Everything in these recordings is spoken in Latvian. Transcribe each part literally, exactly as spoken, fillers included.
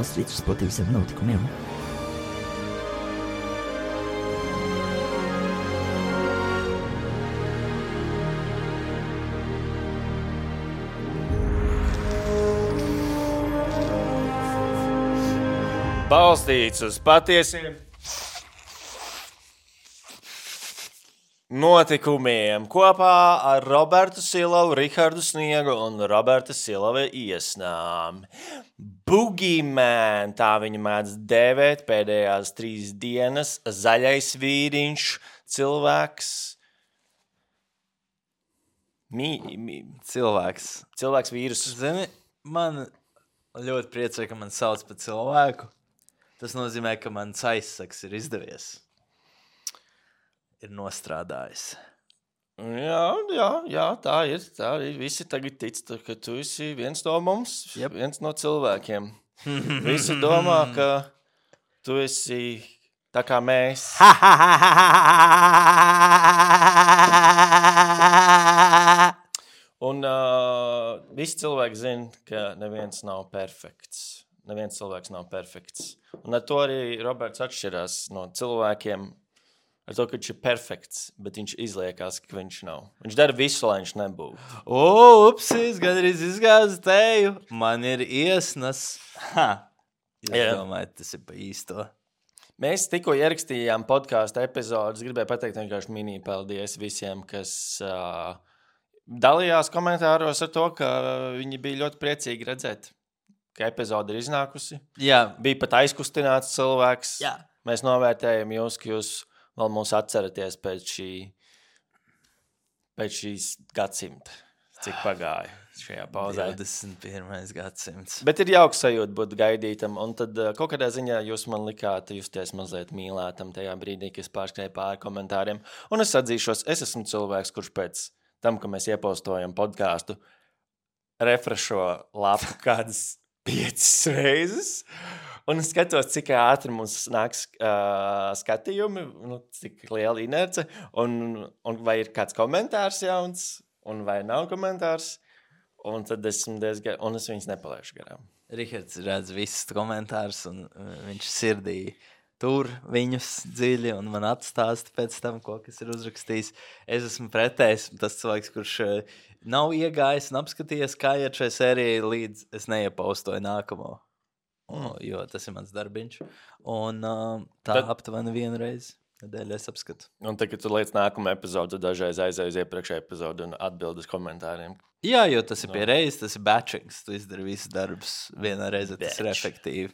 balstīts uz patiesiem notikumiem. Balstīts uz patiesiem notikumiem kopā ar Robertu Silavu, Rihardu Sniegu un Roberta Silava iesnām. Boogeyman, tā viņa mēdz dēvēt pēdējās trīs dienas, zaļais vīriņš, cilvēks, mī, mī, Cilvēks. cilvēks vīrus. Zini, man ļoti priecē, ka man sauc par cilvēku. Tas nozīmē, ka mans aizsaks ir izdevies. Ir nostrādājis. Jā, jā, jā, tā ir. Tā ir. Visi tagad tic, ka tu esi viens no mums, Yep. viens no cilvēkiem. Visi domā, ka tu esi tā kā mēs. Un uh, visi cilvēki zina, ka neviens nav perfekts. Neviens cilvēks nav perfekts. Un ar to arī Roberts atšķirās no cilvēkiem. Ar to, ka viņš ir perfekts, bet viņš izliekās, ka viņš nav. Viņš dara visu, lai viņš nebūtu. O, upsis, gandrīz izgāzu teju. Man ir iesnas. Ha! Jūs Jā. domājat, tas ir pa īsto. Mēs tikko ierakstījām podkāstu epizodus. Gribēju pateikt vienkārši mini paldies visiem, kas uh, dalījās komentāros ar to, ka viņi bija ļoti priecīgi redzēt, ka epizode ir iznākusi. Jā. Bija pat aizkustināts cilvēks. Jā. Mēs novērtējam jūs, ka jūs vēl mūs atceraties pēc šī, pēc šīs gadsimta, cik pagāja šajā pauzē. divdesmit pirmais gadsimts. Bet ir jauks sajūta būt gaidītam, un tad uh, kaut kādā ziņā jūs man likāt justies mazliet mīlētam tajā brīdī, kad es pārskrēju pāri komentāriem. Un es atzīšos, es esmu cilvēks, kurš pēc tam, ka mēs iepostojam podkāstu, refrešo lapu kādas piecas reizes, un es skatos, cik ātri mums nāks uh, skatījumi, nu, cik liela inerce, un, un vai ir kāds komentārs jauns, un vai nav komentārs, un tad esmu diezgan, un es viņus nepalaišu garām. Rihards redz visus komentārus, un uh, viņš sirdī tur viņus dziļi, un man atstāsta pēc tam, ko kas ir uzrakstījis. Es esmu pretējs, tas cilvēks, kurš uh, nav iegājis un apskatījies, kā iet šai sērijai, līdz es neiepostoju nākamo. O, jo tas ir mans darbiņš. Un uh, tā Bet- aptuveni vienu reizi nedēļu es apskatu. Un tad, kad tu liec nākamā epizodu, tad dažreiz aizēju uz iepriekšēju epizodu un atbild uz komentāriem. Jā, jo tas ir pie reizes, tas ir batchings. Tu izdari visus darbus vienā reizē, tas ir Batch. efektīvi.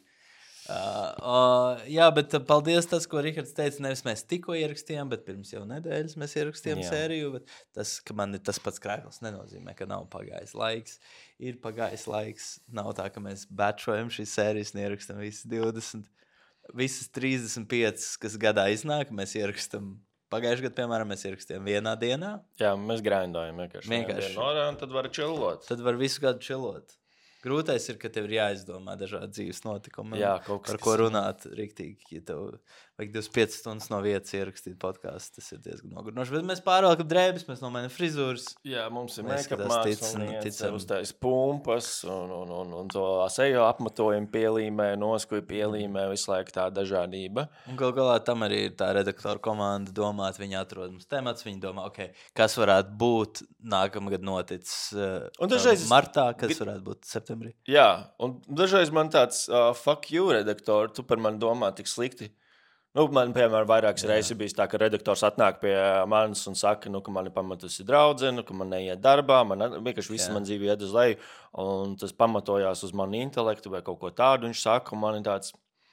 Uh, uh, jā, bet uh, paldies tas, ko Rihards teica. Nevis mēs tikko ierakstījām, bet pirms jau nedēļas mēs ierakstījām Jā. sēriju. Bet tas, ka man ir tas pats krēkls, nenozīmē, ka nav pagājis laiks. Ir pagājis laiks. Nav tā, ka mēs batchojam šīs sērijas un ierakstām visas divdesmit. Visas trīsdesmit piecas, kas gadā iznāk, mēs ierakstām. Pagājušajā gadā, piemēram, mēs ierakstījām vienā dienā. Jā, mēs grindojam vienkārši. Vienkārši. Norā, un tad var čillot. Tad var visu gadu čilot. Grūtais ir, ka tev ir jāizdomā dažādi dzīves notikumi. Jā, kaut kas, par ko kas- runāt riktīgi. Ja tev vajag divdesmit piecas stundas no vietas ierakstīt podkāstu, tas ir diezgan nogurinoši. Bet mēs pārvalkam drēbes, mēs nomainām frizūras. Jā, mums ir Mēs make-up skatās ticam, māksliniece, ticam. uztais pumpas un, un, un, un to seju apmatojumu pielīmē, noskuju pielīmē, visu laiku tā dažādība. Un gal galā tam arī ir tā redaktora komanda domāt. Viņi atrod mums temats, viņi domā, okay, kas varētu būt nākamgad noticis uh, Un dažreiz es- martā, kas varētu būt septembrī. Jā, un dažreiz man tāds uh, fuck you redaktori, tu par mani domā tik slikti. Nu, man, piemēram, vairākas reizes bijis tā, ka redaktors atnāk pie manis un saka, nu, ka man ir pamatusi draudzene, ka man neiet darbā, man vienkārši viss Jā. man dzīve iet uz leju, un tas pamatojās uz manu intelektu vai kaut ko tādu. Viņš saka, un man ir tāds,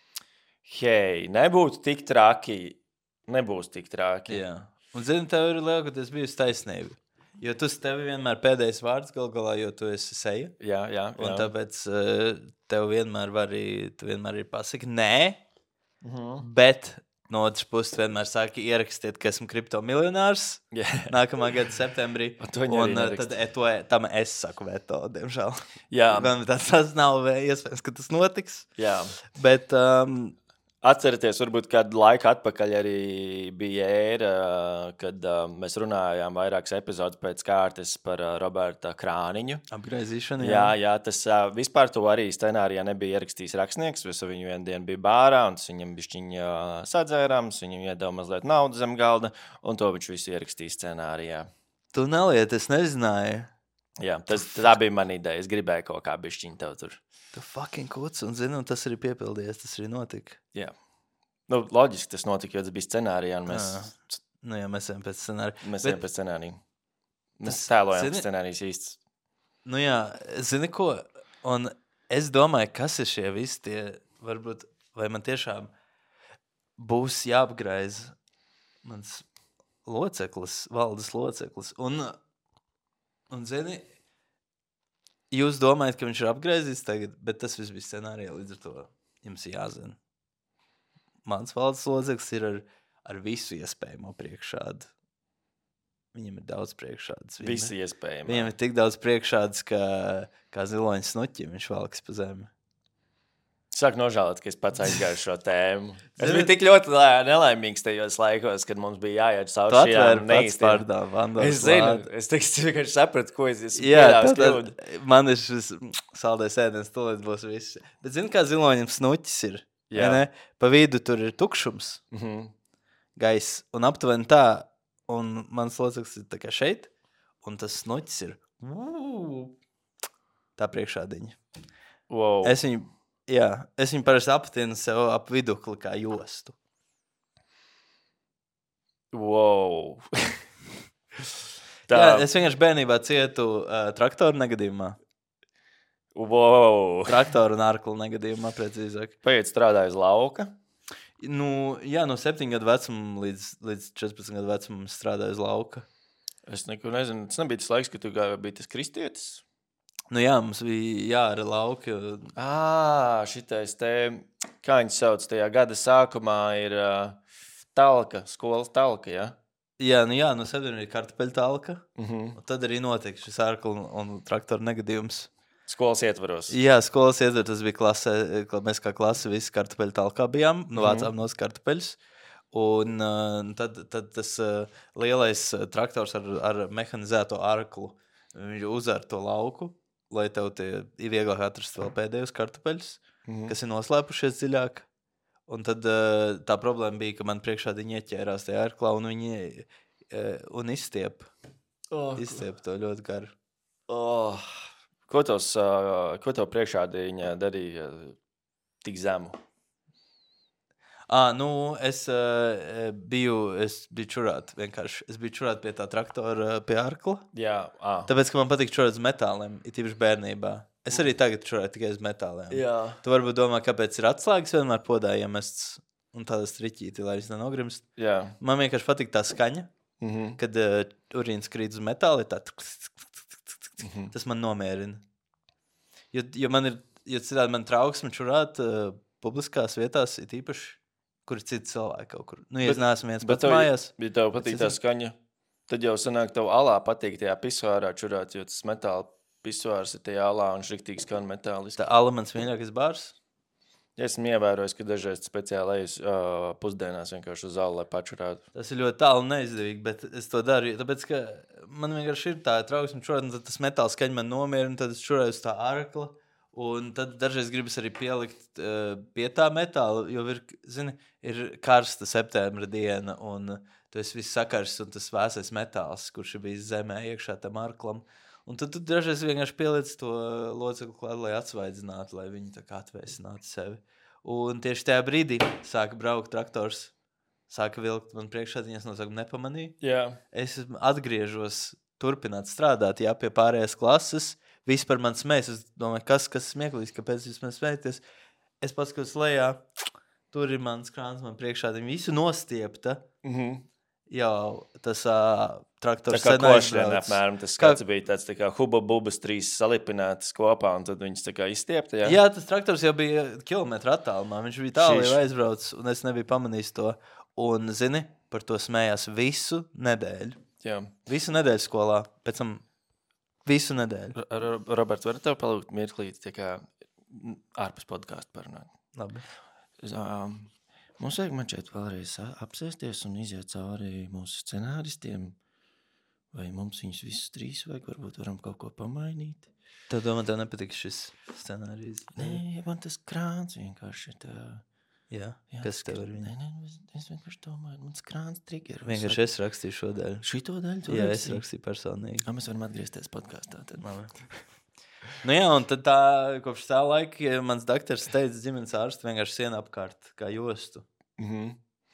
hei, nebūtu tik traki, nebūs tik traki. Jā. Un, zini, tev ir lielākoties bijusi taisnība. Jo tu tevi vienmēr pēdējais vārds gal galā, jo tu esi seja. Jā, jā, Un jā. tāpēc uh, tev vienmēr var arī, tu vienmēr ir pasaki, nē, Mhm. bet no otras puses vienmēr sāki ierakstiet, ka esmu kriptomiljonārs Jā. nākamā gada septembrī. Un tu viņu arī Un uh, neraksti. tad e, to, tam es saku veto, diemžēl. Jā, Man tas, tas nav vē- iespējams, ka tas notiks. jā. Bet um, Atcerieties, varbūt kādu laiku atpakaļ arī bija ēra, kad uh, mēs runājām vairākas epizodes pēc kārtas par uh, Roberta Krāniņu. Apgraizīšanu, jā. Jā, jā, tas uh, vispār to arī scenārijā nebija ierakstījis rakstnieks, jo viņu vienu dienu bija bārā, un tas viņam bišķiņ uh, sadzērams, viņam iedeva mazliet naudu zem galda, un to viņš visu ierakstīja scenārijā. Tu neliet, es nezināju. Jā, tas, tā bija mana ideja, es gribēju kaut kā bišķiņ tev tur. Tu fucking kuts, un zinu, tas arī piepildies, tas arī notika. Jā. Nu, loģiski tas notika, jo tas bija scenārijā, un mēs... Jā. Nu jā, mēs ejam pēc scenārija. Mēs Bet- ejam pēc scenārija. Mēs Tas- tēlojam zini- scenārijas īsts. Nu jā, zini ko, un es domāju, kas ir šie visi tie, varbūt, vai man tiešām būs jāapgraiz mans loceklis, valdes loceklis, un, un zini, jūs domājat, ka viņš ir apgraizījis tagad, bet tas viss bija scenārijā, līdz ar to jums ir jāzina. Mans valdes loceklis ir ar, ar visu iespējamo priekšādu. Viņam ir daudz priekšādas. Viņam, Visi iespējami. viņam ir tik daudz priekšādas, kā, kā ziloņa snuķi, viņš valks pa zemi. Sāk nožēlot, ka es pats aizgāju šo tēmu. Es Zini- biju tik ļoti lai- nelaimīgs tajos laikos, kad mums bija jāiet Tu cauri šajām atvēri pats neīstiem. pārdā vandāls. Es zinu, es tikai vienkārši sapratu, ko es esmu Jā, pieļāvis tad, kļūdu. tad man ir šis saldais ēdiens, tūlīt būs viss. Bet zini, kā ziloņam snuķis ir? Jā. vai ne? Pa vidu tur ir tukšums, Mhm. gaiss, un aptuveni tā, un mans loceklis ir tā kā šeit, un tas snuķis ir tā priekšādiņa. Wow. Es viņu, jā, es viņu parasti aptienu sev ap vidukli kā jostu. Wow. Tā. Jā, es vienkārši bērnībā cietu uh, traktoru negadījumā. Wow. Traktoru un ārklu negadījumā, precīzāk. Paiet strādāju uz lauka. Nu, jā, no septiņu gadu vecuma līdz, līdz četrpadsmit gadu vecumam es strādāju uz lauka. Es neko nezinu. Tas nebija tas laiks, kad tu gāji, bija tas kristietis. Nu jā, mums bija jāara lauki. un- Ā, šitais te, kā viņi sauc, tajā gada sākumā ir uh, talka, skolas talka, ja? Jā, nu jā, no septiņiem ir kartupeļu talka. Mhm. Un tad arī notika šis ārklu un, un traktoru negadījums. Skolas ietvaros. Jā, skolas ietver, tas bija klasē, ka mēs kā klase visi kartupeļu talkā bijām, nu vācām nos kartupeļus. Un uh, tad, tad tas uh, lielais uh, traktors ar, ar mehanizēto arklu, viņš uzvar to lauku, lai tev tie ir vieglāk atrast vēl pēdējos kartupeļus, Mhm. kas ir noslēpušies dziļāk. Un tad uh, tā problēma bija, ka man priekšā viņi ieķērās tajā arklā un viņi uh, un izstiep, Oh, izstiep to ļoti garu. oh. Ko tos, uh, ko tev priekšādiņa darīja tik zemu? À, nu, es, uh, biju, es biju čurāt vienkārši. Es biju čurāt pie tā traktora, pie arkla. Jā, ā. Tāpēc, ka man patīk čurāt uz metāliem, it īpaši bērnībā. Es arī tagad čurāju tikai uz metāliem. Jā. Tu varbūt domā, kāpēc ir atslēgas vienmēr podā iemests un tādas triķīti, lai es nenogrimst. Jā. Man vienkārši patīk tā skaņa, Mhm. kad uh, urīns krīt uz metāla, ir tā Mhm. tas man nomierina. Jo, jo man ir, jo citādi man trauksme čurāt uh, publiskās vietās, it īpaši, kur ir citi cilvēki kaut kur. Nu, ja Bet- es neesmu viens Bet pats tev, mājās. ja tev patīk tā skaņa, tad jau sanāk tev alā patīk tajā pisuārā čurāt, jo tas metāla pisuārs ir tajā alā un šriktīgi skan metāliski. Tā alamans mīļākais bārs. Ja esmu ievērojis, ka dažreiz speciāli eju uh, pusdienās vienkārši uz zāli, lai pačurātu. Tas ir ļoti tālu un neizdevīgi, bet es to daru, jo- tāpēc, ka man vienkārši ir tā trauksme čurāt, un tad tas metāls skaņa man nomierina, tad es čurāju uz tā arkla, un tad dažreiz gribas arī pielikt uh, pie tā metāla, jo ir, zini, ir karsta septembra diena, un tu esi viss sakars, un tas vēsais metāls, kurš ir bijis zemē iekšā tam arklam. Un tad tu dažreiz vienkārši pieliec to locekli klāt, lai atsvaidzinātu, lai viņi tā kā atvēsinātu sevi. Un tieši tajā brīdī sāka braukt traktors, sāka vilkt man priekšā, viņas nosaukumu nepamanīja. Jā. Es atgriežos turpināt strādāt, jā, pie pārējās klases. Viss par mani smējas. Es domāju, kas, kas smieklīgs, kāpēc jūs man smējaties. Es paskatos lejā, tur ir mans krāns, man priekšā, viņi visu nostiepta. Mhm. Jau tas uh, Tā traktors kā sen košļiena aizbrauc. apmēram, tas Kā- skats bija tāds tā kā huba bubas trīs salipinātas kopā, un tad viņas tā kā izstiepta, jā? Jā, tas traktors jau bija kilometru attālumā. Viņš bija tālu Šiš. jau aizbraucis, un es nebiju pamanījis to. Un, zini, par to smējās visu nedēļu. Jā. Visu nedēļu skolā. Pēc tam visu nedēļu. R- R- Robert, var tev palūgt mirklīt, tā kā mm, ārpus podkāstu parunāt? Labi. Um, Mums vajag man šeit vēlreiz apsēsties un iziet cauri mūsu scenāristiem. Vai mums viņus visus trīs vajag? Varbūt varam kaut ko pamainīt. Tev domā, tev nepatīk šis scenārijs? Nē, man tas krāns vienkārši tā... Jā, Jā, kas tev ar viņu? Nē, nē, es, es vienkārši domāju, mans krāns trigger. Vienkārši es rakstīju šo daļu. Šito daļu? tu Jā, es rakstīji? rakstīju personīgi. Jā, mēs varam atgriezties podkāstā. Tad. Nu jā, un tad tā, kopš tā laika mans daktars teica ģimenes ārstu vienkārši sienu apkārt, kā jostu. Mhm.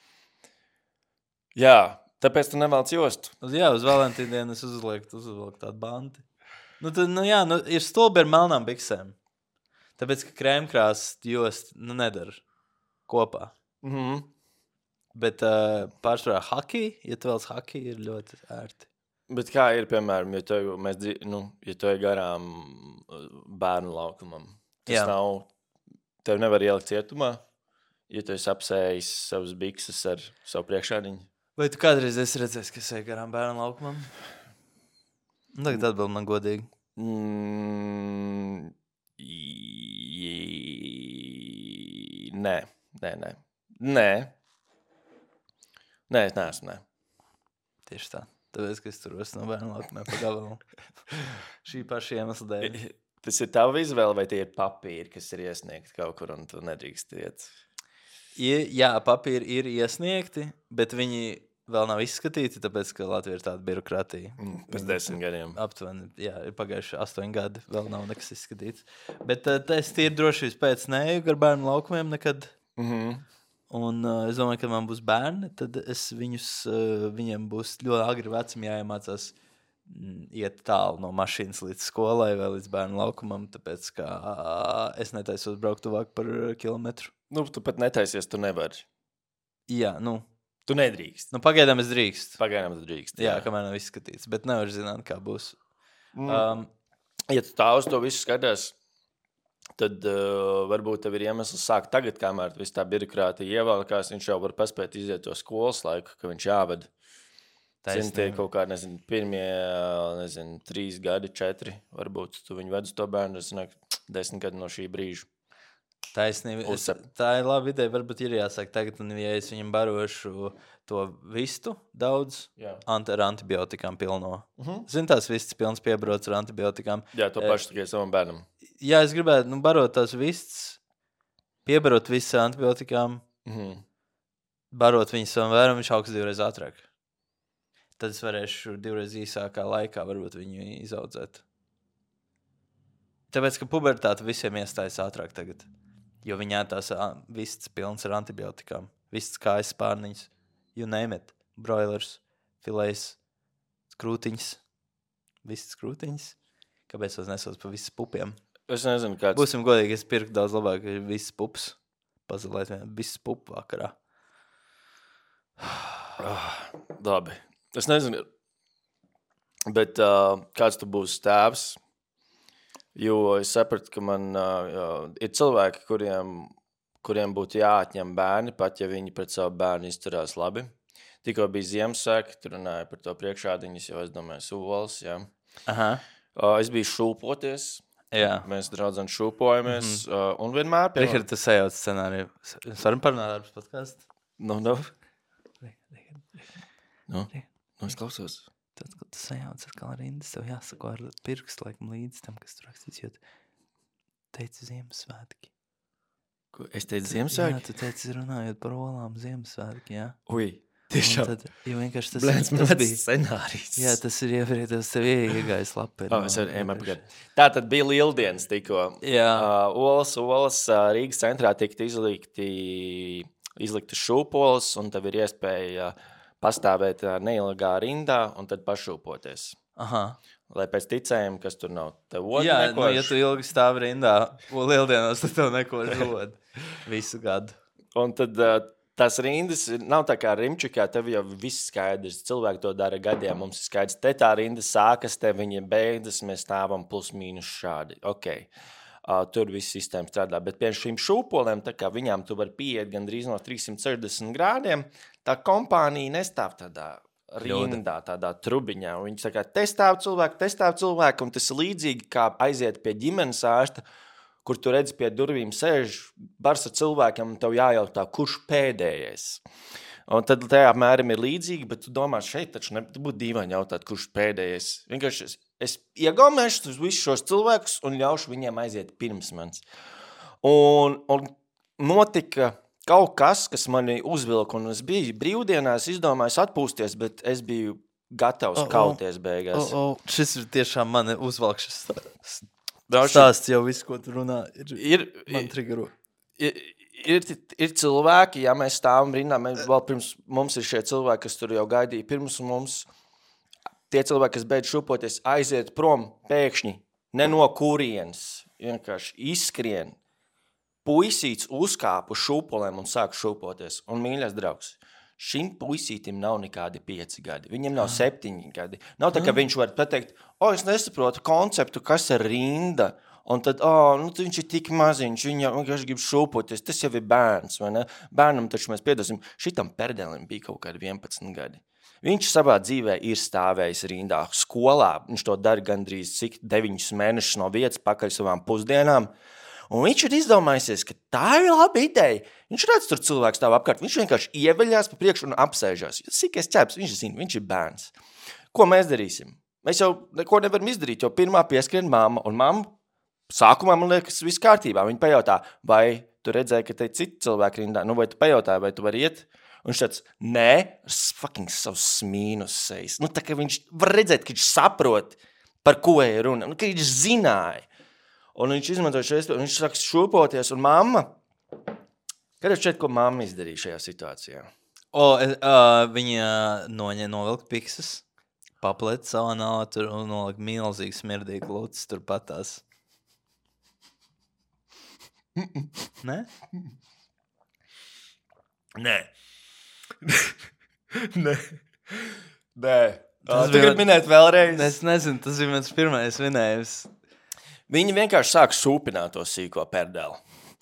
Jā, tāpēc tu nevēlc jostu. Uz, jā, uz Valentīnu dienu es uzlieku, uzlieku tādu banti. Nu, tad, nu jā, nu, ir stulbi ar melnām biksēm. Tāpēc, ka krēmkrās jost, nu, nedara kopā. Mhm. Bet uh, pārsvarā haki, ja tu vēlas haki, ir ļoti ērti. Bet kā ir, piemēram, ja tu, mēs, dzi- nu, ja tu ej garām uh, bērnu laukumam, tas Jā. nav, tev nevar ielikt cietumā, ja tu esi apsējis savus bikses ar savu priekšādiņu. Vai tu kādreiz esi redzējis, ka es eju garām bērnu laukumam? Nu, tagad atbild man godīgi. Mm, i- nē, nē, nē. Nē. Nē, es neesmu, nē. Tieši tā. Tāpēc, ka es turos no bērnu laukumiem pa gabalu. Šī paša iemesla dēļ. Tas ir tava izvēle, vai tie ir papīri, kas ir iesniegti kaut kur, un tu nedrīkst iet? I- Jā, papīri ir iesniegti, bet viņi vēl nav izskatīti, tāpēc, ka Latvija ir tāda birokrātija. Mm, pēc desmit gadiem. Aptuveni, jā, ir pagājuši astoņi gadi, vēl nav nekas izskatīts. Bet uh, es tīri droši pēc neju gar bērnu laukumiem nekad. Mhm. Un uh, es domāju, ka man būs bērni, tad es viņus, uh, viņiem būs ļoti agri vecumi jāiemācās mm, iet tālu no mašīnas līdz skolai vai līdz bērnu laukumam, tāpēc, ka uh, es netaisos braukt tuvāk par uh, kilometru. Nu, tu pat netaisies, tu nevari. Jā, nu, Tu nedrīkst. nu pagaidām es drīkst. Pagaidām tu drīkst. Jā, kamēr nav izskatīts, bet nevar zināt, kā būs. Mm. Um, Ja tu tā uz to visu skaties, tad uh, varbūt tev ir iemesls sākt tagad, kamēr viss tā birokrātija ievelkās, viņš jau var paspēt iziet to skolas laiku, ka viņš jāved. Zini, tie kaut kā, nezinu, pirmie, nezinu, trīs gadi, četri, varbūt tu viņu ved uz to bērnu, es zinu, desmit gadi no šī brīža. Taisnība. Es, Uzcep. tā ir laba ideja. Varbūt ir jāsaka tagad, un ja es viņam barošu to vistu daudz, Jā. ant ar antibiotikām pilno. Mhm. Zini, tās vistas pilns piebrots ar antibiotikām. Jā, to Eh, pašu tikai savam bērnam. Jā, es gribētu, nu, barot tās vistas, piebarot visas ar antibiotikām, Mhm. barot viņu savam vēram, viņš augs divreiz ātrāk. Tad es varēšu divreiz īsākā laikā varbūt viņu izaudzēt. Tāpēc, ka pubertāte visiem iestājas ātrāk tagad. Jo viņā tās ā, vistas pilns ar antibiotikām. Vistas kājas spārniņas, you name it. Broilers, filejs, krūtiņas. Vistas krūtiņas. Kāpēc es nesauc pa visas pupiem? Es nezinu, kāds... Būsim godīgi, es pirku daudz labāk visas pupas. Pazalēt vienā visas pupu vakarā. Ah, labi. Es nezinu, bet uh, kāds tu būsi tēvs, jo es sapratu, ka man uh, ir cilvēki, kuriem, kuriem būtu jāatņem bērni, pat ja viņi pret savu bērnu izturās labi. Tikko bija Ziemassvētki, tur runāja par to priekšādiņas, jau es domāju, suvols, jā. Aha. Uh, es biju šūpoties, Jā. mēs draudzam šūpojamies, mm -hmm. uh, un vienmēr pie Rihard, tu sajauc scenāriju. Es varam parunāt ar podcastu? Nu, nu, Rihard, nu, nu, es klausos. tad, kad tu sajauc atkal rindas, tev jāsako ar pirkstu laikam līdz tam, kas tur rakstīs, jo tu teici Ziemassvētki. Ko, es teicu Jā, Ziemassvētki? tu teici runājot par olām Ziemassvētki, jā. Ui, Un tiešām. tad, jo vienkārši tas, Blēns, man tas bija. scenārijs. Jā, tas ir ievrietos tev iegājis lapē. Oh, es varu, ejam apkārt. Tā tad bija lieldienas tikko. Jā. Uh, olas, olas uh, Rīgas centrā tika izlikti, izlikti šūpolas, un tev ir iespēja pastāvēt uh, neilgā rindā un tad pašūpoties. Aha. Lai pēc ticējiem, kas tur nav, tev otru Jā, neko. nu, ja tu ilgi stāvi rindā, un lieldienos, tad tev neko žod visu gadu. Un tad uh, tās rindas ir- nav tā kā rimčikā, tev jau viss skaidrs. Cilvēki to dara gadiem, mums ir skaidrs. Te tā rinda sākas, te viņa beidzas, mēs stāvam plus mīnus šādi. Ok. Uh, tur viss sistēma strādā. Bet pie šīm šūpolēm, tā kā viņām tu vari pieiet gandrīz no trīssimt sešdesmit grādiem, tā kompānija nestāv tādā rindā, tādā trubiņā. Un viņi saka, te stāv cilvēki, te stāv cilvēki, un tas ir līdzīgi kā aiziet pie ģimenes ārsta, kur tu redzi pie durvīm sēž bars ar cilvēkiem, un tev jājautā, kurš pēdējais. Un tad tajā apmēram ir līdzīgi, bet tu domā, šeit taču ne, būtu dīvaini jautāt, kurš pēdējais. Vienkārši es, es iegaumēšu visus šos cilvēkus un ļaušu viņiem aiziet pirms manis. Un, un notika kaut kas, kas mani uzvilka, un es biju brīvdienās, izdomājis atpūsties, bet es biju gatavs oh, kauties beigās. Oh, oh. Šis ir tiešām mani uzvalkšas stāsts. Stāsts jau viss, ko tu runā, ir, ir man trigero. Ir, ir, ir cilvēki, ja mēs stāvam rindā, mēs, vēl pirms mums ir šie cilvēki, kas tur jau gaidīja pirms mums, tie cilvēki, kas beidz šūpoties, aiziet prom pēkšņi, ne no kurienes, vienkārši izskrien. Puisīts uzkāpa uz šūpolēm un sāk šūpoties. Un mīļais draugs, šim puisītim nav nekādi pieci gadi. Viņam nav septiņi gadi. Nav tā, ka viņš var pateikt, o, es nesaprotu konceptu, kas ir rinda. Un tad, o, nu, viņš ir tik maziņš, viņa vienkārši grib šūpoties. Tas jau ir bērns, vai ne? Bērnam taču mēs piedosim. Šitam perdelim bija kaut kādi vienpadsmit gadi. Viņš savā dzīvē ir stāvējis rindā skolā. Viņš to dara gandrīz cik deviņus mēnešus no vietas pakaļ savām pusdienām. Un viņš ir izdomājusies, ka tā ir laba ideja. Viņš redz tur cilvēku stāv apkārt. Viņš vienkārši ieveļās pa priekšu un apsēžās. Sīkais ķeps, viņš zina, viņš ir bērns. Ko mēs darīsim? Mēs jau neko nevaram izdarīt, jo pirmā pieskrien mamma. Un mamma sākumā, man liekas, viss kārtībā. Viņa pajautā, vai tu redzēji, ka te citi cilvēki rindā? Nu, vai tu pajautāji, vai tu vari iet? Un viņš tāds, nē, fucking savs smīnus sejas. Nu, tā kā viņš var redzēt, ka viņš saprot, par ko ir runa. Nu, ka viņš zināja. Un viņš izmantoja šo iespēju, viņš sāk šūpoties, un mamma, kad es šeit, ko mamma izdarīja šajā situācijā? O, uh, viņa noņē novilka pikses, paplēt savā nāvā tur un nolika milzīgi smirdīgi lūcis tur patās. Ne? Nē. Nē. Nē. Tu gribi minēt vēlreiz? Es nezinu, tas bija mans pirmais minējums. Viņi vienkārši sāk sūpināt to sīko perdeli.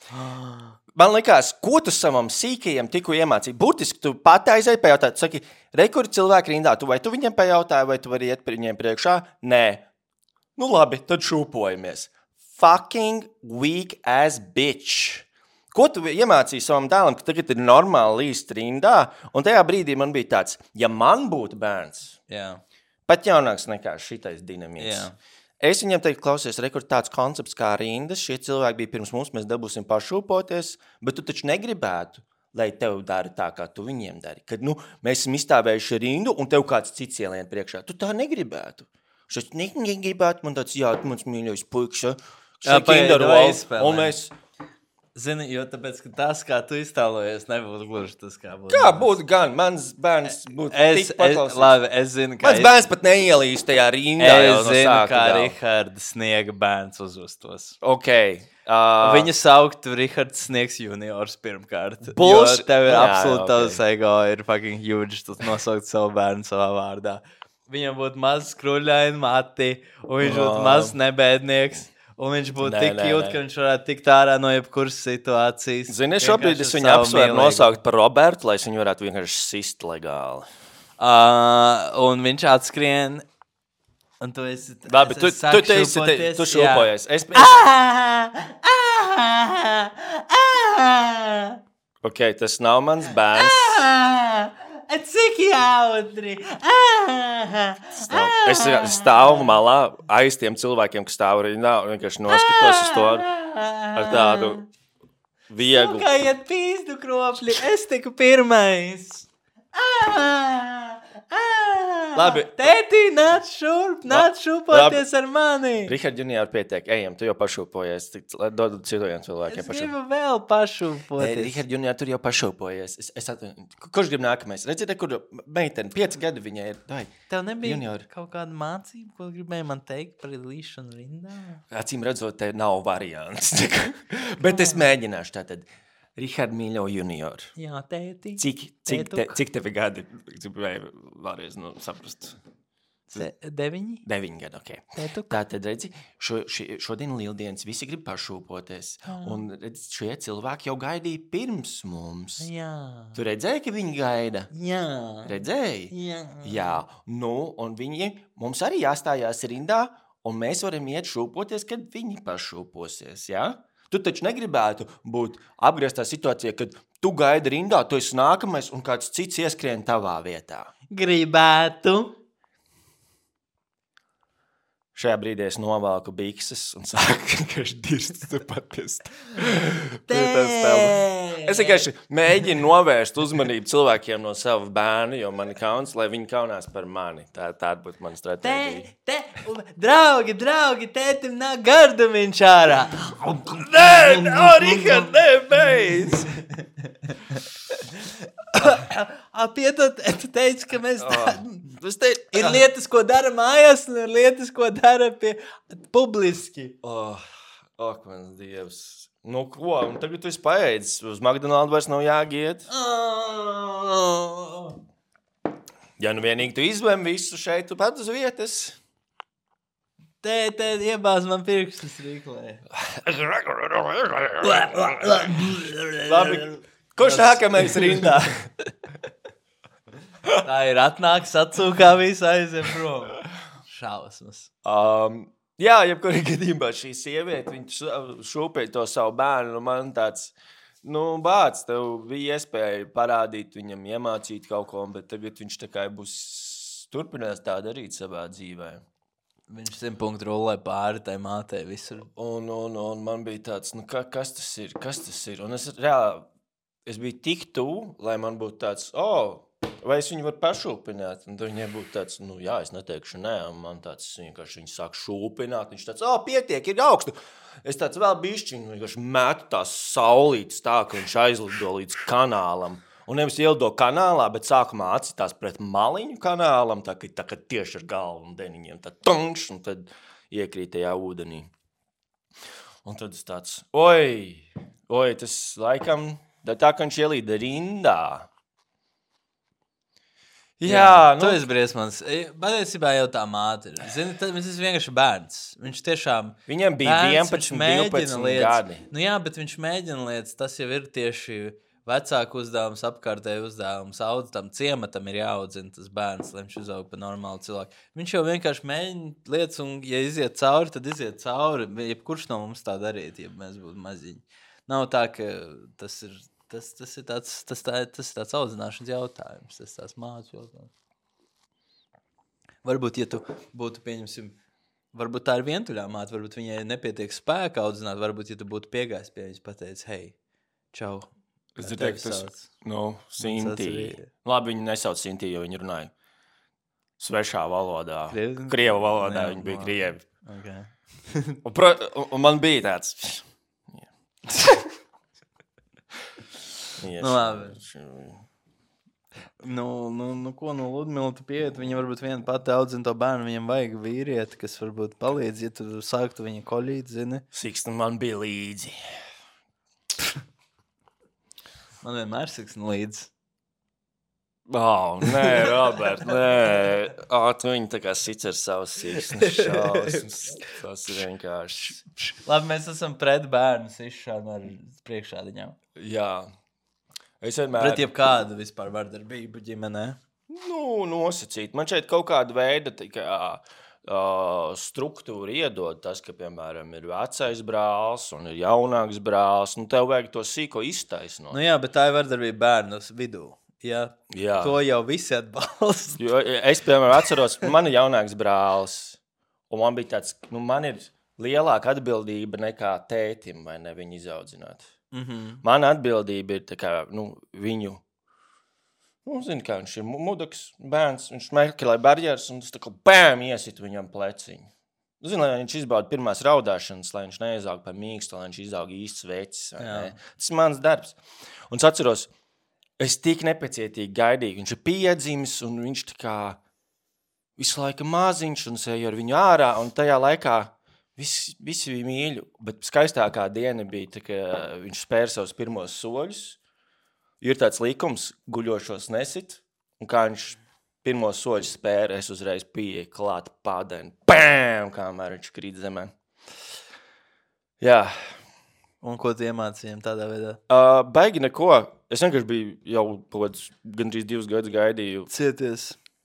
Man likās, ko tu savam sīkajam tikko iemācīji? Būtiski tu pati aizēji pajautāt, tu saki, re, kur cilvēki rindā, tu vai tu viņiem pajautāji, vai tu vari iet par viņiem priekšā? Nē. Nu labi, tad šūpojamies. Fucking weak ass bitch. Ko tu iemācīji savam dēlam, ka tagad ir normāli līst rindā? Un tajā brīdī man bija tāds, ja man būtu bērns, Jā. pat jaunāks nekā šitais dinamīts. Jā. Es viņam teiktu, klausies, rekur tāds koncepts kā rindas, šie cilvēki bija pirms mums, mēs dabūsim pašūpoties, bet tu taču negribētu, lai tev dara tā, kā tu viņiem dari. Kad, nu, mēs esam izstāvējuši rindu, un tev kāds cits ielien priekšā. Tu tā negribētu. Šeit negribētu, man tāds, jā, tu mans mīļais puiks, šeit kindervalds, un mēs... Zini, jo tāpēc, ka tas, kā tu iztālojies, nebūtu gluži tas, kā būtu. Kā būtu gan? Mans bērns būtu es, tik paklausīts. Es, labi, es zinu, kā... Mans bērns pat neielīs tajā rindā. Es no zinu, kā gal. Riharda Sniega bērns uzvestos. Ok. Uh, Viņu sauktu Rihards Sniegs juniors pirmkārt. Bullsh... Jo tev ir Jā, absolūti okay. tavs ego, ir fucking huge, tu nosaukt savu bērnu savā vārdā. Viņam būtu maz skruļaini mati, un viņš būtu Oh. maz nebēdnieks. Un viņš būtu Nē, tik nē, cute, nē. ka viņš varētu tikt ārā no jebkuras situācijas. Zini, šobrīd es viņu apsvēru nosaukt par Robertu, lai es viņu varētu vienkārši sist legāli. Uh, un viņš atskrien, un tu esi... Labi, tu, es tu, sāku tu, esi, te, tu šūpoties, jā. šūpojies. Es, es... Ah, ah, ah, Ok, tas nav mans bērns. ah, cik jautri! Ah, Es stāvu malā aiz tiem cilvēkiem, kas stāv rindā, un vienkārši noskatos uz to ar, ar tādu vieglu. Kā iet pīzdu kropļi, es tiku pirmais. Ah, ah, Labi. Tētī, nāc šurp, nāc šūpoties ar mani. Rihard junior pietiek, ejam, tu jau pašūpojies, lai dodu citiem cilvēkiem Es pašūpojies. gribu vēl pašūpoties. Rihard junior tur jau pašūpojies. Es, es at... Kurš grib nākamais? Redziet, kur meiteni, pieci gadi viņai ir. Dai. Tev nebija Junior. kaut kāda mācība, ko gribēji man teikt par līšanu rindā? Acīm redzot, te nav variants. Bet es mēģināšu tātad. Rihard mīļo junior. Jā, tēti. Cik, cik, te, Tētuk. cik tevi gadi? Gribēju vēlreiz nu, saprast. Se, deviņi? Deviņi gadi, ok. Tētuk. Tātad, redzi, šo, ši, šodien lieldienas visi grib pašūpoties. Un, redzi, šie cilvēki jau gaidīja pirms mums. Jā. Tu redzēji, ka viņi gaida? Jā. Redzēji? Jā. Jā. Nu, un viņi, mums arī jāstājās rindā, un mēs varam iet šūpoties, kad viņi pašūposies, ja? Tu taču negribētu būt apgrieztā situācijā, kad tu gaidi rindā, tu esi nākamais un kāds cits ieskrien tavā vietā. Gribētu. Šajā brīdī es novalku bikses un sāku vienkārši dirst turpat pie stela. Es vienkārši mēģinu novērst uzmanību cilvēkiem no sava bērna, jo man ir kauns, lai viņi kaunās par mani. Tā, tā būtu mana stratēģija. Te, te, draugi, draugi, tētim nāk gardumiņš ārā. Nē, no, Rihard, nē, beidz! Piedod, tu teici, ka mēs tā... Es te... Ir lietas, ko dara mājās, un ir lietas, ko dara pie publiski. Oh, oh, mans Dievs. Nu, ko? Un tagad tu esi paēdis. Uz McDonald's vairs nav jāgiet. Oh. Ja nu vienīgi tu izlem visu šeit, tu pat uz vietas. Tē, tē, iebāz man pirkstus rīklē. Labi. Kurš nākamais rindā? Tā ir atnāks, atsūkā visu aiziem prom. Šausmas. Um, jā, jebkurā gadījumā šī sieviete, viņa šūpēja to savu bērnu, un man tāds, nu, bāc, tev bija iespēja parādīt viņam, iemācīt kaut ko, bet tagad viņš tā kā būs turpinās tā darīt savā dzīvē. Viņš simt punktu rullē pāri tai mātei visur. Un, un, un man bija tāds, nu, ka, kas tas ir, kas tas ir? Un es reāli, es biju tik tuvu, lai man būtu tāds, oh, vai es viņu varu pašūpināt? Un tad viņai būtu tāds, nu jā, es neteikšu nē, un man tāds, vienkārši viņi sāk šūpināt, viņš tāds, oh, pietiek, ir augstu. Es tāds vēl bišķiņu, vienkārši metu tās saulītes tā, ka viņš aizlido līdz kanālam. Un nevis ielido kanālā, bet sākumā acitās pret maliņu kanālam, tā ka, tā, ka tieši ar galvu un deniņiem, tā tunkš, un tad iekrīt tajā ūdenī. Un tad es tāds, oi, oi, tas laikam, tā kā viņš ielīda rindā. Jā, Jā, nu... tu esi briesmans. Patiesībā jau tā māte ir. Zini, tad viņš ir vienkārši bērns. Viņš tiešām... Viņam bija vienpadsmit, divpadsmit gadi. Nu jā, bet viņš mēģina lietas. Tas jau ir tieši vecāku uzdevums, apkārtēju uzdevums. Audz tam ciematam ir jāaudzina tas bērns, lai viņš uzaug pa normālu cilvēku. Viņš jau vienkārši mēģina lietas, un ja iziet cauri, tad iziet cauri. Jebkurš no mums tā darīt, ja mēs būtu maziņi. Nav tā, ka tas ir... Tas, tas, ir tāds, tas, tā, tas ir tāds audzināšanas jautājums, tas ir tāds mācu jautājums. Varbūt, ja tu būtu, pieņemsim, varbūt tā ir vientuļā māte, varbūt viņai nepietiek spēka audzināt, varbūt, ja tu būtu piegājis pie viņas, pateicis, hei, čau. Es dzirdēju, ka tas, nu, Sintī. Labi, viņi nesauc Sintī, jo viņi runāja svešā valodā. Krievi? Krievu valodā, ne, viņi bija krievi. Okay. un, pro, un, un man bija tāds... Nu, labi. Nu, nu, nu, ko no Ludmila tu pieiet? Viņa varbūt viena pati audzina to bērnu, viņam vajag vīrieti, kas varbūt palīdz, ja tu sāktu viņa koļīt, zini? Siksna man bija līdzi. Man vienmēr siksna līdzi. Oh, nē, Robert, nē. Oh, tu viņi tā kā sic ar savu siksnu šausmas. Tas ir vienkārši. Labi, mēs esam pret bērnu sišanu ar priekšādiņām. Jā. Es vienmēr... Pret jebkādu vispār vardarbību ģimenē? Nu, nosacīt. Man šeit kaut kāda veida tikai uh, struktūra iedod tas, ka, piemēram, ir vecais brālis un ir jaunāks brālis. Nu, tev vajag to sīko iztaisnot. Nu jā, bet tā ir vardarbība bērnu vidū. Jā, jā. To jau visi atbalsta. Jo es, piemēram, atceros, man ir jaunāks brālis. Un man bija tāds, nu, man ir lielāka atbildība nekā tētim, vai ne, viņu izaudzināt. Mm-hmm. Mana atbildība ir tā kā, nu, viņu, nu, zini, kā viņš ir mudaks bērns, viņš meklē barjeras un tas tā kā bēm iesit viņam pleciņu. Zini, lai viņš izbauda pirmās raudāšanas, lai viņš neizaug par mīkstu, lai viņš izaug īsts vecis. Tas ir mans darbs. Un es atceros, es tik nepacietīgi gaidīju, viņš ir piedzimis un viņš tā kā visu laiku maziņš un es eju ar viņu ārā un tajā laikā Visi, visi bija mīļu, bet skaistākā diena bija, tā, ka viņš spēra savus pirmos soļus. Ir tāds likums, guļošos nesit, un kā viņš pirmos soļus spēra, es uzreiz pieeju klāt pādēni. Bēm! Kamēr viņš krīt zemē. Jā. Un ko tu iemācījām tādā veidā? Uh, baigi neko. Es vienkārši biju jau kaut gandrīz divus gadus gaidīju. Cieties.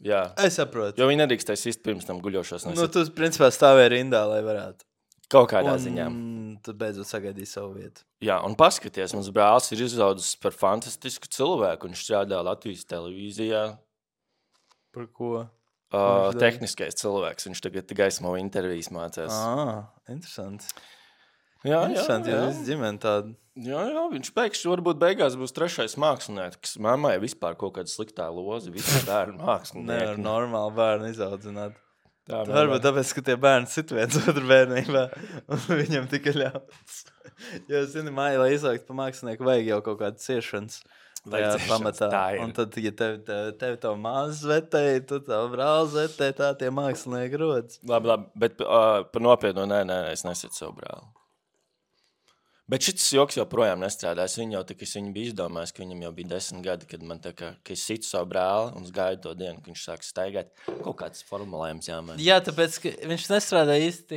Jā. Es saprotu. Jo viņi nedrīkstēs īsti pirms tam guļošos. Nu, tu, principā, stāvēji rindā, lai varētu. Kaut kādā un, ziņā. Tad beidzot sagaidīji savu vietu. Jā, un paskaties, mans brālis ir izaudzis par fantastisku cilvēku. Viņš strādā Latvijas televīzijā. Par ko? Uh, tehniskais cilvēks. Viņš tagad gaismo intervijas mācās. Ah, interesanti. Jā, interesanti, jā, jā. ja viss ģimene tāda. Jā, jā, viņš pēkšņi varbūt beigās būs trešais mākslinieks, kas mammai vispār kaut kāda sliktā loza, visi bērni mākslinieki. Nevar normāli bērnu izaudzināt. Tā, Tā varbūt tāpēc, ka tie bērni sit viens otru bērnībā, un viņam tikai ļauts. Jo, zini, māja, lai izaugt pa mākslinieku, vajag jau kaut kādu ciešanas tajā pamatā. Un tad, ja tev, tev, tev to māzes vetēji, tu tev brālis vetēji, tā tie mākslinieki rodas. Labi, labi, bet uh, par nopietnu, nē, nē, es nesitu savu brāli. Bet šis joks joprojām nestrādās. Viņa jau tā, ka es viņu biju izdomājis, ka viņam jau bija desmit gadi, kad man tā kā, ka es situ savu brāli un es gaidu to dienu, ka viņš sāk staigāt. Kaut kāds formulējums jāmēr. Jā, tāpēc, ka viņš nestrādā īsti.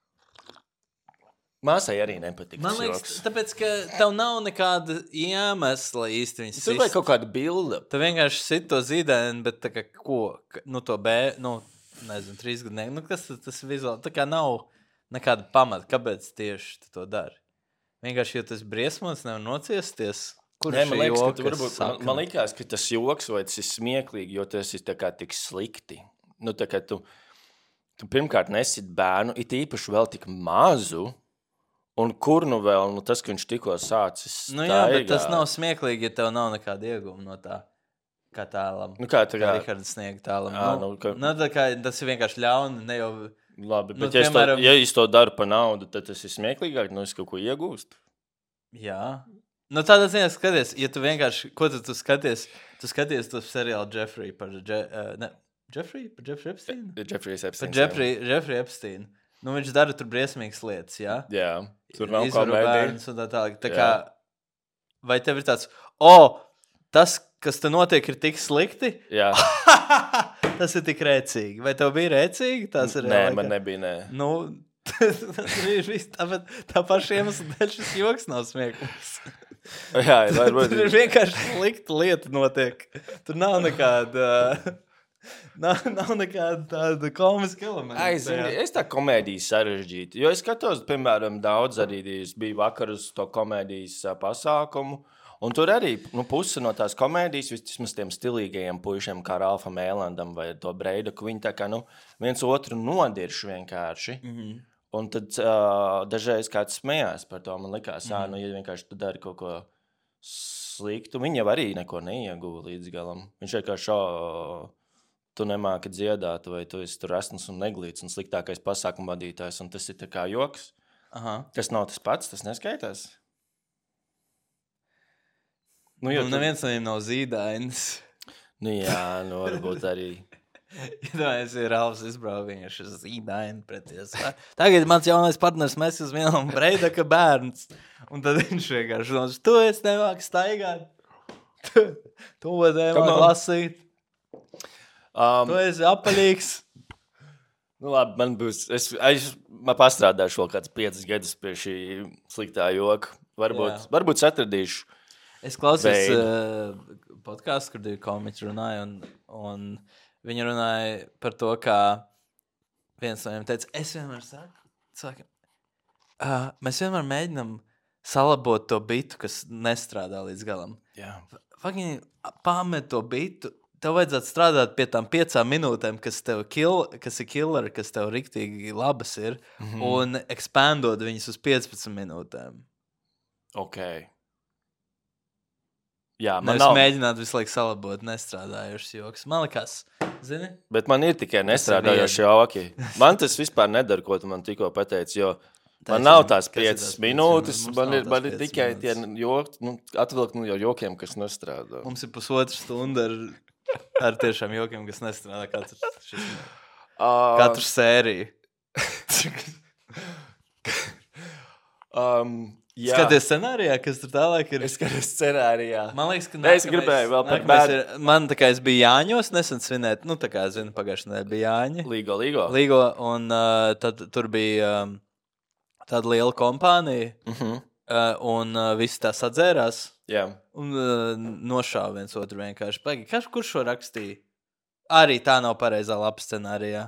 Māsai arī nepatīk Man tas liekas, joks. tāpēc, ka tev nav nekāda iemesla īsti viņas Tur vajag kaut kādu bildi. Tu vienkārši sit to zīdēni, bet tā kā ko? Nu, to B, nu, nezinu, trīs gadnieku. Nu, kas tas, tas vizuāli? Tā kā nav nekāda pamata, kāpēc tieši tu to dari. Vienkārši, jo tas briesmots nevar nociesties. Kur Nē, man liekas, ka tu varbūt, man, sakna? man likās, ka tas joks vai tas ir smieklīgi, jo tas ir tā kā tik slikti. Nu, tā kā tu, tu pirmkārt nesit bērnu, it īpaši vēl tik mazu, un kur nu vēl, nu tas, ka viņš tikko sācis staigāt. Nu jā, bet tas nav smieklīgi, ja tev nav nekāda ieguma no tā, kā tālam. Nu kā tā Kā kā, Rihards sniega tālam. Jā, Nu, nu, ka- nu, tā kā tas ir vienkārši ļauni, ne jau... labi, Nu, bet ja, piemēram- es to, ja es to daru par naudu, tad tas ir smieklīgāk, nu es kaut ko iegūstu. Jā. Nu tādā ziņā skaties, ja tu vienkārši, ko tu, tu skaties? Tu skaties to seriālu Jeffrey par, Je, uh, ne, Jeffrey? Par Jeffrey Epsteinu? Jeffrey's Par Epsteins. Jeffrey, Jeffrey Epsteinu. Nu viņš dara tur briesmīgas lietas, jā? Jā, tur nav Izvaro komēdija. bērnus un tā tālāk. Tā Jā. kā, vai tev ir tāds, o, tas, kas te notiek, ir tik slikti? Jā, Tas ir tik rēcīgi. Vai tev bija rēcīgi? Tas ir nē, reāli, man ka- nebija, nē. Nu, tas ir viss, tāpēc tā paša iemesla dēļ šis joks nav smieklīgs. Jā, varbūt. Tur ir vienkārši slikta lieta notiek. Tur nav nekāda, nav, nav nekāda tāda komiska elementa. Ai, zini, es tā komēdiju sarežģītu, jo es skatos, piemēram, daudz arī, es biju vakar uz to komēdijas ā, pasākumu, un tur arī, nu, puse no tās komēdijas, vismaz tiem stilīgajiem puišiem, kā Ralfam Ēlandam vai to Breidaku, viņi tā kā, nu, viens otru nodirš vienkārši, Mhm. un tad uh, dažreiz kāds smējās par to, man likās, ā, Mhm. nu, ja vienkārši tu dari kaut ko sliktu, viņi jau arī neko neieguva līdz galam. Viņš vienkārši, o, tu nemāki dziedāt, vai tu esi tur esns un neglīts un sliktākais pasākumu vadītājs, un tas ir tā kā joks. Aha. Tas nav tas pats, tas neskaitās. Nu, Nu, tu- neviens no viņiem nav zīdainis. Nu, jā, nu, varbūt arī. Iedomājies, ir Ralfs izbrauc vienkārši zīdaini preties. Tagad mans jaunais partners mēs uz vienam Breidaka bērns. Un tad viņš vienkārši nos, tu esi nemāk staigāt. Tu, tu nemāk Come on. lasīt. Um, Tu esi apaļīgs. nu, labi, man būs, es, es man pastrādāšu vēl kāds piecas gadus pie šī sliktā joka. Varbūt, Jā. varbūt satradīšu. Es klausos Veidu. uh, podkāstu, kur divi komiķi runāja, un, un viņi runāja par to, kā viens no viņiem teica, es vienmēr saku, saku uh, mēs vienmēr mēģinam salabot to bitu, kas nestrādā līdz galam. Jā. Faktiski pamet to bitu, tev vajadzētu strādāt pie tām piecām minūtēm, kas tev kill, kas ir killer, kas tev riktīgi labas ir, Mhm. un ekspandot viņas uz piecpadsmit minūtēm. Ok. Jā, man Nevis nav, mēģināt visu laiku salabot nestrādājušas joks. Man liekas, zini? bet man ir tikai nestrādājoši viegli. joki. Man tas vispār nedara, ko tu man tikko pateici, jo Tā man ir nav zini, tās kas ir piecas tās piecas minūtes, minūtes? Mums man nav ir, tās man ir piecas tikai tie minūtes. joki, nu, atvilkt no jokiem, kas nestrādā. Mums ir pusotra stunda ar, ar tiešām jokiem, kas nestrādā katru, šis, Uh, katru sēriju. um, jā, Skaties scenārijā, kas tur tālāk ir. es skatos scenārijā. Man liekas, ka Nē, es nākamais- gribēju vēl par nākamais bērnu. ir- Man tā kā es biju Jāņos nesen svinēt, nu tā kā, zinu, pagājušajā nedēļā bija Jāņi. Līgo, līgo. Līgo, un uh, tad tur bija um, tāda liela kompānija, Uh -huh. uh, un uh, visi tā sadzērās, Jā. un uh, nošāva viens otru vienkārši. Paigi, kas, kurš šo rakstīja? Arī tā nav pareizā lapas scenārijā.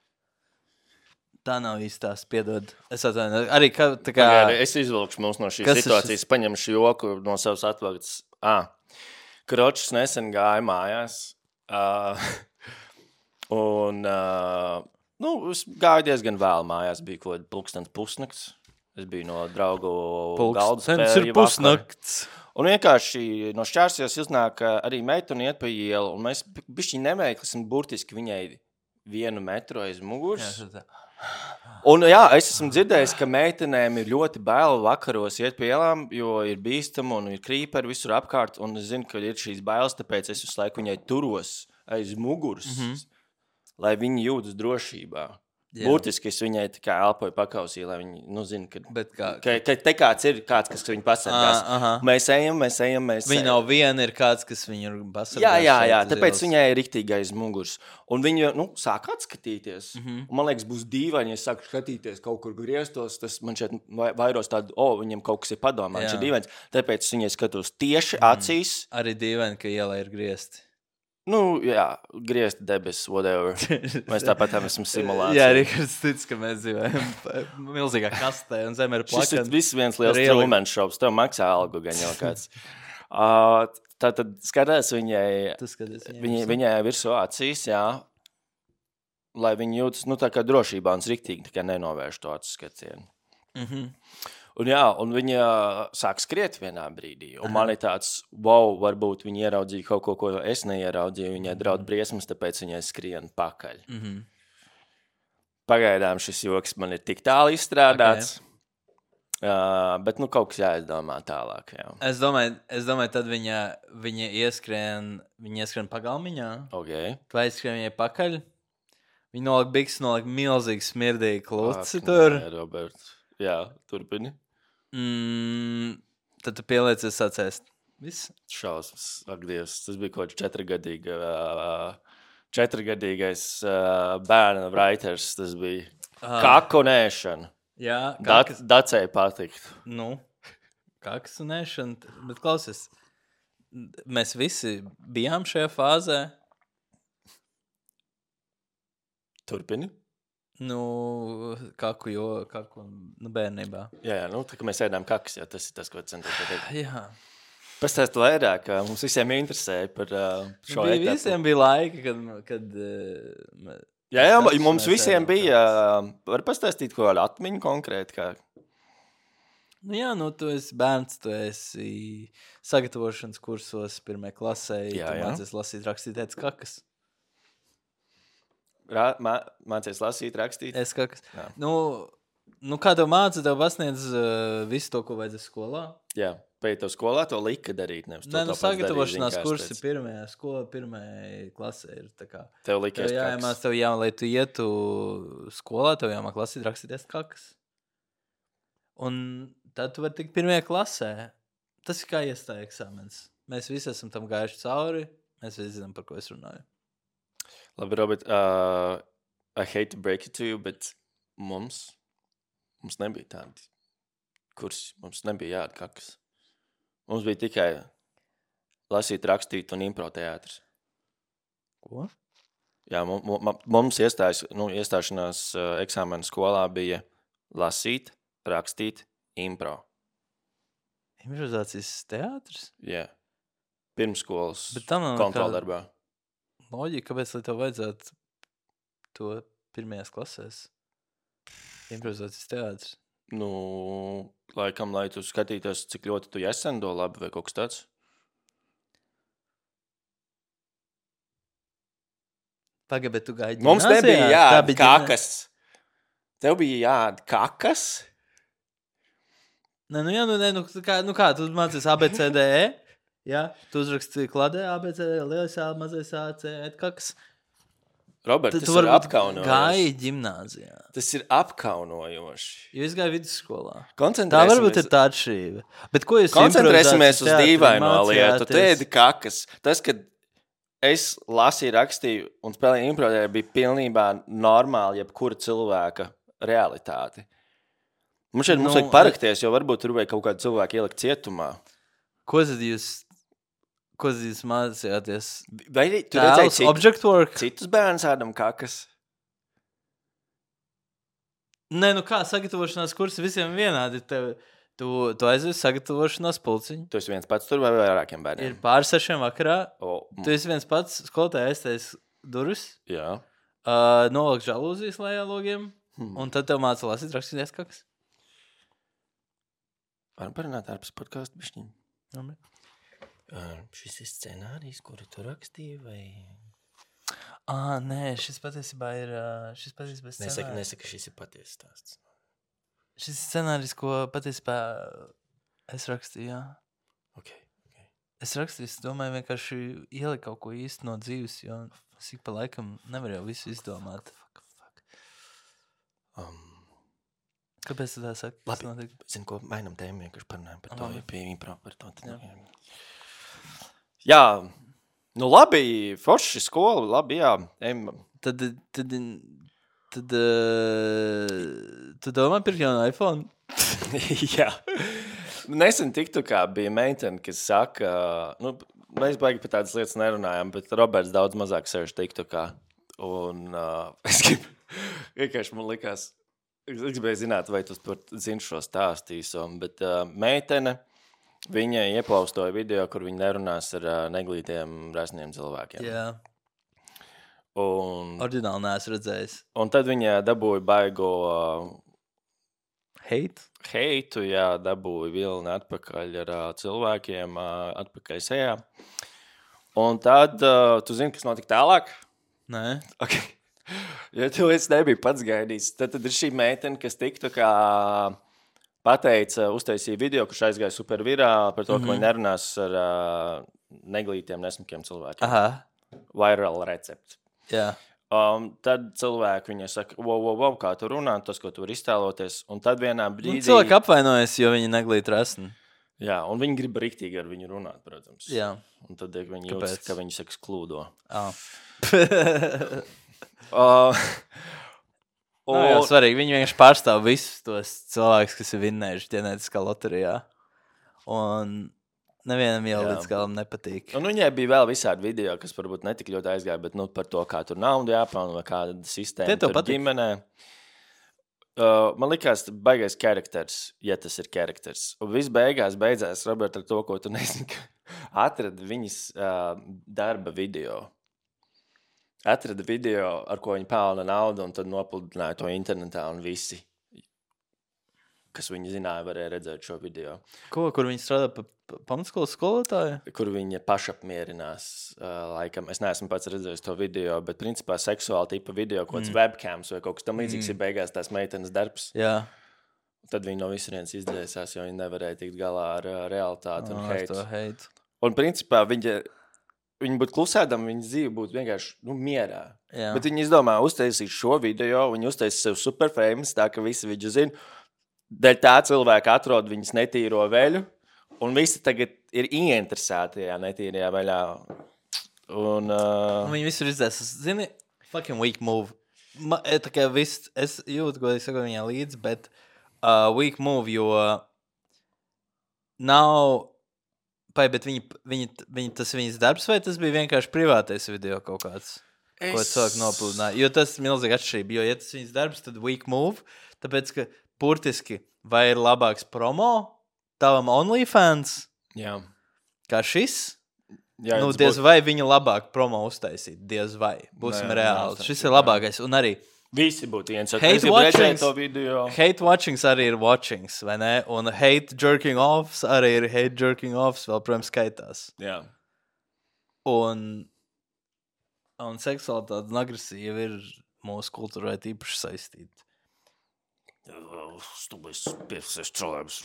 Tā nav īstās, piedod. Es atvainoju. Arī kā, tā kā... Pagāri, es izvilkšu mums no šīs situācijas, šis... paņemšu joku no savas atvilktas. Ah, Kročs nesen gāja mājās. Uh, un, uh, nu, es gāju diezgan vēl mājās. Bija kaut kāda pulkstens pusnakts. Es biju no draugu galda spēļu. Pulkstens ir pusnakts. Un vienkārši no šķērsījās uznāk arī meituni iet pa ielu. Un mēs bišķi neveikli esam burtiski viņai vienu metru aiz muguras. Jā, un jā, es esmu dzirdējis, ka meitenēm ir ļoti bail vakaros iet pie ielām, jo ir bīstama un ir krīperi visur apkārt, un es zinu, ka ir šīs bailes, tāpēc es visu laiku viņai turos aiz muguras, mm-hmm. lai viņi jūtas drošībā. Jā. Būtiski es viņai tā kā elpoju pakausī, lai viņi, nu, zina, ka, kā, ka, ka te kāds ir kāds, kas viņu pasargās. À, mēs ejam, mēs ejam, mēs viņa ejam. Nav viena, ir kāds, kas viņu pasargās. Jā, jā, jā, tāpēc viņai ir riktīgi aiz muguras. Un viņa, nu, sāk atskatīties. Mm-hmm. Un man liekas, būs dīvaini, ja es sāku skatīties kaut kur griestos, tas man šeit vairos tādu, o, oh, viņam kaut kas ir padomā, viņš ir dīvains. Tāpēc viņai skatos tieši mm. acīs. Arī dīvaini, ka ielā ir griesti. Nu, jā, griezti debesis, whatever. Mēs tāpat esam simulācija. Jā, Rikards tic, ka mēs dzīvojam milzīgā kastē un zem ir plakani. Šis ir viss viens liels Truman Shows. Tev maksā algu gan jau kāds. Uh, tātad skatās viņai, skaties, viņai, viņai, viņai virsū acīs, jā, lai viņi jūtas, nu, tā kā drošībā un riktīgi, tā kā nenovērš to acu skatienu. Mhm. Un jā, un viņa sāk skriet vienā brīdī. Un man ir tāds, wow, varbūt viņa ieraudzīja kaut ko, ko es neieraudzīju. Viņai draud briesmas, tāpēc viņai skrien pakaļ. Mm-hmm. Pagaidām šis joks man ir tik tālu izstrādāts. Okay. Uh, bet, nu, kaut kas jāizdomā tālāk, jā. Es domāju, es domāju tad viņa, viņa ieskrien, viņa ieskrien pagalmiņā. Okay. Tu aizskrien viņai pakaļ. Viņa nolika bikses, nolika milzīgi smirdīgi kluci tur. Nē, Robert. Jā, turpini. Mm, tad tu pieliecies sacēst. Viss? Šausmas, ak Dievs. Tas bija kaut četrgadīga, uh, četrgadīgais uh, bērna writers. Tas bija ah. kakunēšana. Jā. Kakas... Dat, dacei patikt. Nu, kakunēšana. Bet klausies, mēs visi bijām šajā fāzē. Turpini. Nu, kaku, jo, kaku, nu, bērnībā. Jā, jā, nu, tā kā mēs ēdām kakas, jo tas ir tas, ko centos pateikt. Jā. Pastāst vairāk, ka mums visiem interesēja par uh, šo bija, etapu. Visiem bija laika, kad... kad uh, jā, jā, mums visiem bija... Uh, var pastāstīt, ko ar atmiņu konkrēti, kā... Nu jā, nu, tu esi bērns, tu esi sagatavošanas kursos pirmajā klasē, jā, tu mācies lasīt, rakstīt, ēc kakas. Rā, mā, mācies lasīt, rakstīt? Es kaut kas. Nu, nu, kā tev māca, tev pasniedz uh, visu to, ko vajadzēs skolā? Jā, pēc tev skolā to lika darīt. Nevis Nē, nu, sagatavošanās kursi pirmajā skolā, pirmajā klasē ir tā kā. Tev likies tev jāiemās, tev jā, lai tu ietu skolā, tev jāmāk lasīt, rakstīt, ēst kakas. Un tad tu vari tikt pirmajā klasē. Tas ir kā iestāja eksāmens. Mēs visi esam tam gājuši cauri, mēs visi zinām, par ko es runāju. Labi, Robert, uh, I hate to break it to you, bet mums, mums nebija tādi kursi, mums nebija jāda kakas. Mums bija tikai lasīt, rakstīt un impro teātris. Ko? Jā, mums, mums iestājas, nu, iestāšanās uh, eksāmena skolā bija lasīt, rakstīt, impro. Improvizācijas teātris? Jā, pirmskolas kontroldarbā. kontroldarbā. Loģika, kāpēc lai tev vajadzētu to pirmajās klasēs? Improvizācijas teātris. Nu, laikam, lai tu skatītos, cik ļoti tu iesendo labi vai kaut kas tāds. Pagaid, bet tu gāji Mums nebija jāda kakas. Tev bija jāda kakas? Nē, nu jā, nu, nē, nu kā, nu kā tu mācies A, B, C, D, E? Jā, tu uzraksti kladē, A, B, C, D, lielais A, mazais A, C, et kakas. Robert, Tad tas ir apkaunojoši. Gāji ģimnāzijā. Tas ir apkaunojoši. Jo es gāju vidusskolā. Tā varbūt ir tā atšķirība. Bet ko jūs koncentrēsimies uz dīvaino lietu. Tu ēdi kakas. Tas, kad es lasīju, rakstīju un spēlēju improvizēju, bija pilnībā normāli jebkura cilvēka realitāte. Mums šeit nu, mums vajag parakties, jo varbūt tur vajag kaut kādu cilvēku ielikt cietumā. Ko tad jūs Ko jūs mācījāties? Vai tu Tēls, redzēji citu, object work? citus bērnus ēdam kakas? Nē, nu kā sagatavošanās kursi visiem vienādi. Tev, tu, tu aizvies sagatavošanās pulciņu. Tu esi viens pats tur vai vairākiem bērniem? Ir pār sešiem vakarā. O, Tu esi viens pats, skolotāja aiztais durvis, jā. uh, novelk žalūzijas lejā logiem, Hmm. un tad tev māca lasīt, rakstīties kakas. Varam parunāt ārpus podcastu bišķiņu. Labi. Uh, šis ir scenārijs, kuru tu rakstīji, vai... Ā, nē, šis patiesībā ir, uh, šis patiesībā ir Nesaka, scenārijs. nesaka, šis ir patiesas stāsts. Šis ir scenārijs, ko patiesībā es rakstīju, jā. Ok, ok. Es rakstīju, es domāju, vienkārši ieliku kaut ko īsti no dzīves, jo es ik pa laikam nevaru jau visu izdomāt. Fuck, fuck. Um, Kāpēc tu tā saki? Kas Labi. notiek? Zinu, ko mainam tēmu, vienkārši parunājam par to, Labi. ja pie impro par to. Tad, Jā. jā. jā, nu labi, forši skola, labi, jā. Ejam. Tad, tad, tad uh, tu domā pirkt jaunu iPhone? jā. Nesen TikTokā bija meitene, kas saka, nu, mēs baigi par tādas lietas nerunājām, bet Roberts daudz mazāk sēž TikTokā. Un uh, es gribu, vienkārši man likās, es gribēju zināt, vai tu par zini šo stāstīso, bet uh, meitene, viņa ieplaustoja video, kur viņa nerunās ar uh, neglītiem resniem cilvēkiem. Jā. Un, Ordināli neesmu redzējis. un tad viņa dabūja baigo uh, Hate? heitu, jā, dabūja vilni atpakaļ ar uh, cilvēkiem, uh, atpakaļ sejā. Un tad, uh, tu zini, kas notika tālāk? Nē. Okay. Ja tu es nebiju pats gaidījis, tad, tad ir šī meitene, kas tiktu kā pateica, uztaisīja video, kurš aizgāja super virāli par to, Mhm. ka viņi nerunās ar uh, neglītiem, nesmukiem cilvēkiem. Aha. Viral recepts. Jā. Um, tad cilvēki viņai saka, wow, wow, wow, kā tu runā, tas, ko tu vari iztēloties. Un tad vienā Nu, brīdī... cilvēki apvainojas, jo viņi neglīt resni. Jā, un viņi grib riktīgi ar viņu runāt, protams. Jā. Un tad eh, viņi jūtas, Kāpēc? ka viņi saka klūdo. Ah. Uh, Un... Jā, svarīgi. Viņi vienkārši pārstāv visus tos cilvēkus, kas ir vinnējuši ģenētiskā loterijā. Un nevienam jau Jā. līdz galam nepatīk. Un viņai bija vēl visādi video, kas varbūt netik ļoti aizgāja, bet nu, par to, kā tur naudu jāpelna vai kāda sistēma Tie tev tur patika? ģimenē. Uh, man likās, tas baigais karakters, ja tas ir karakters. Un viss beigās beidzās, Robert, ar to, ko tu nezini, ka atrada viņas uh, darba video. Atrada video, ar ko viņa pelna naudu, un tad nopludināja to internetā, un visi, kas viņa zināja, varēja redzēt šo video. Ko, kur viņi strādā pa, pa pamatskolas skolotāju? Kur viņa pašapmierinās, uh, laikam. Es neesmu pats redzējis to video, bet principā seksuāli tipa video, kaut kāds mm. webcams vai kaut kas tam līdzīgs mm. ir beigās tās meitenes darbs. Jā. Tad viņa no visurienes izdzēsās, jo viņa nevarēja tikt galā ar uh, realitāti un Oh, ar heitu. to heitu. Un principā viņa, viņa būtu klusēdama, viņa dzīve būtu vienkārši, nu, mierā. Jā. Bet viņa izdomā uztaisīt šo video, viņa uztaisīja sev super famous, tā ka visi viņu zina. Dēļ tā cilvēka atrod viņas netīro veļu, un visi tagad ir ieinteresēti tajā netīrajā veļā. Un, uh... Un viņi visur izdzēs. Zini, fucking weak move. Ma, e, tā kā viss, es jūtu, ko es saku viņā līdzi, bet uh, weak move, jo nav... Pai, bet viņi, viņi, viņi, tas ir viņas darbs, vai tas bija vienkārši privātais video kaut kāds, es... ko cilvēki nopludināja? Jo tas ir milzīgi atšķirība, jo, ja tas ir viņas darbs, tad weak move, tāpēc, ka burtiski vai ir labāks promo tavam OnlyFans, Jā. kā šis, Jā, nu, tas diez būtu- vai viņa labāk promo uztaisīt, diez vai, būsim Nē, reāli. nē, Šis jā. ir labākais, un arī Visi būtu interesēti. Hate Es gribu redzēt watchings. to video. hate watchings arī ir watchings, vai ne? Un hate jerking offs arī ir hate jerking offs, vēl, protams, skaitās. Jā. Un, un seksualitāte un agresīva ir mūsu kultūrai īpaši saistīta. Stubais piefasies trolēbus.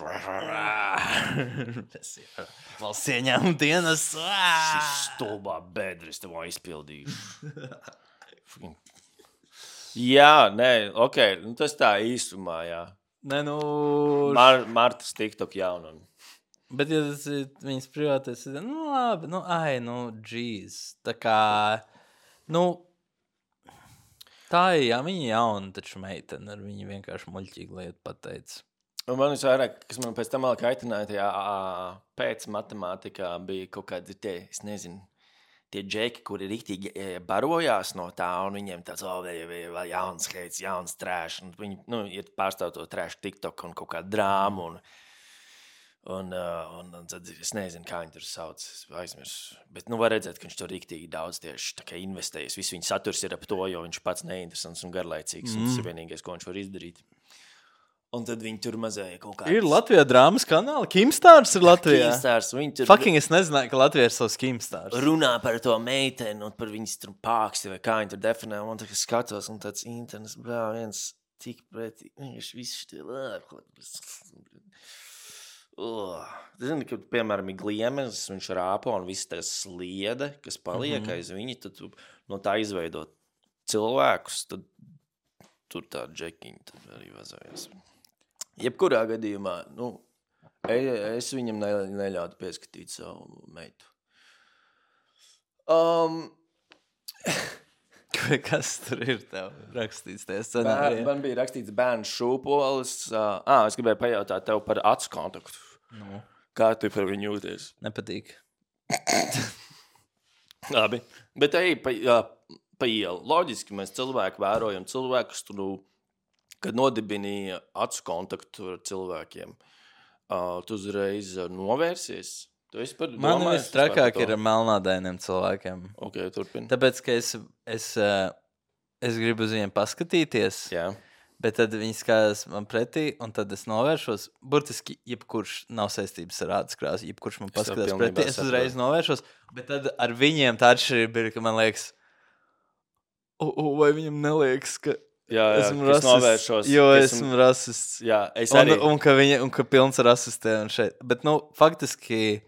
Tas ir valsts ieņēmuma dienas. Šis stulbā bedris tev izpildīšu. Jā, nē, ok, nu tas tā īsumā, jā. Nē, nu... Mar Martas TikTok jaunam. Bet, ja tas ir viņas privātais, tad, nu, labi, nu, ai, nu, džīs. Tā kā, nu, tā ir, jā, viņa jauna, taču meitene, ar viņu vienkārši muļķīgi lietu pateica. Un man visvairāk, kas man pēc tam vēl kaitināja, tajā ā, pēc matemātikā bija kaut kādi tie, es nezinu, tie džeki, kuri riktīgi e, barojās no tā, un viņiem tāds, o, vēl, vēl, vēl jauns heits, jauns trēš, un viņi, nu, ir pārstāv to trēšu TikTok un kaut kādu drāmu, un, un, uh, un, un tad es nezinu, kā viņi tur sauc, es aizmirsu, bet, nu, var redzēt, ka viņš tur riktīgi daudz tieši tā kā investējas, viss viņa saturs ir ap to, jo viņš pats neinteresants un garlaicīgs, mm. un tas ir vienīgais, ko viņš var izdarīt. Un tad viņi tur mazēja kaut kādas... Ir Latvijā drāmas kanāli, Kimstārs ir Latvijā. Kimstārs, viņi tur... Fucking es nezināju, ka Latvijā ir savs Kimstārs. Runā par to meiteni un par viņas tur pāksti vai kā viņi tur definē. Un man tā kā skatos un tāds internets, brā, viens tik pretī. Viņš viss šitie... Oh. Zini, ka, piemēram, ir gliemes, viņš rāpo un viss tā sliede, kas paliek mm-hmm. aiz viņa, tad tu no tā izveidot cilvēkus, tad tur tā džekiņa tad arī vazājas. Jebkurā gadījumā, nu, es viņam ne, neļautu pieskatīt savu meitu. Um, Kas tur ir tev rakstīts tajā scenārijā? Man bija rakstīts bērns šūpolis. Uh, ā, es gribēju pajautāt tev par acu kontaktu. Nu. Kā tu par viņu jūties? Nepatīk. Labi. Bet ej, pa, jā, pa ielu. Loģiski mēs cilvēku vērojam cilvēkus, tu, kad nodibini acu kontaktu ar cilvēkiem, uh, tu uzreiz novērsies. Tu esi par Man viss trakāk ir ar melnādainiem cilvēkiem. Ok, turpini. Tāpēc, ka es, es, es gribu uz viņiem paskatīties, Jā. bet tad viņi skatās man pretī, un tad es novēršos. Burtiski, jebkurš nav saistības ar ādas krāsu, jebkurš man paskatās pretī, es uzreiz novēršos, bet tad ar viņiem tā atšķirība ir, ka man liekas, o, o, vai viņam neliekas, ka Jā, jā, esmu kas rasists, novēršos. jo esmu, esmu rasists. Jā, es arī. Un, un, ka viņa, un ka pilns rasistē un šeit. Bet, nu, faktiski,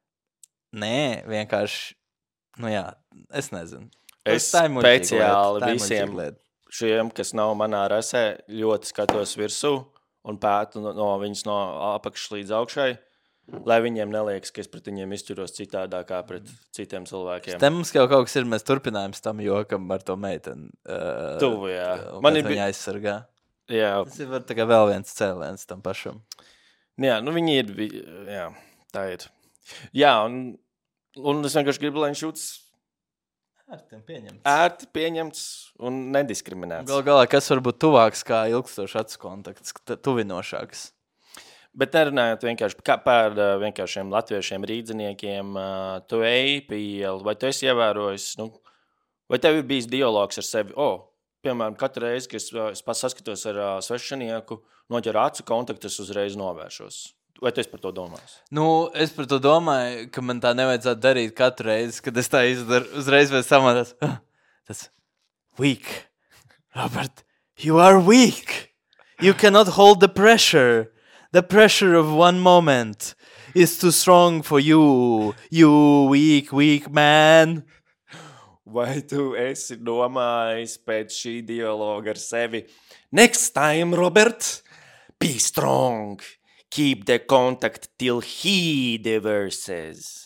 nē, vienkārši, nu jā, es nezinu. Es tā ir muļķīga speciāli lieta, tā ir visiem muļķīga lieta. šiem, kas nav manā rasē, ļoti skatos virsū un pētu no, no viņas no apakšas līdz augšai, lai viņiem neliekas, ka es pret viņiem izturos citādāk kā pret citiem cilvēkiem. Te mums jau kaut kas ir, mēs turpinājām tam jokam ar to meiteni. Uh, Tuvu, jā. Man ir viņa aizsargā. Jā. Tas ir var, tā kā vēl viens cēliens tam pašam. Jā, nu viņi ir, jā, tā ir. Jā, un, un es vienkārši gribu, lai viņš jūtas Ērti pieņemts. ērti pieņemts un nediskriminēts. Gal galā, kas var būt tuvāks kā ilgstošs acu kontakts, tuvinošāks? Bet nerunājot vienkārši kā par uh, vienkāršiem latviešiem rīdziniekiem, uh, tu ej pie ielu, vai tu esi ievērojis, nu, vai tev ir bijis dialogs ar sevi? O, piemēram, katru reizi, kad es, es pats saskatos ar uh, svešinieku, noķeru acu kontaktu, es uzreiz novēršos. Vai tu esi par to domājis? Nu, es par to domāju, ka man tā nevajadzētu darīt katru reizi, kad es tā izdaru. Uzreiz pēc tam tas, ah, tas weak. Robert, you are weak. You cannot hold the pressure. The pressure of one moment is too strong for you. You weak, weak man. Vai tu esi domājis pēc šī dialoga ar sevi? Next time, Robert, be strong. Keep the contact till he divorces.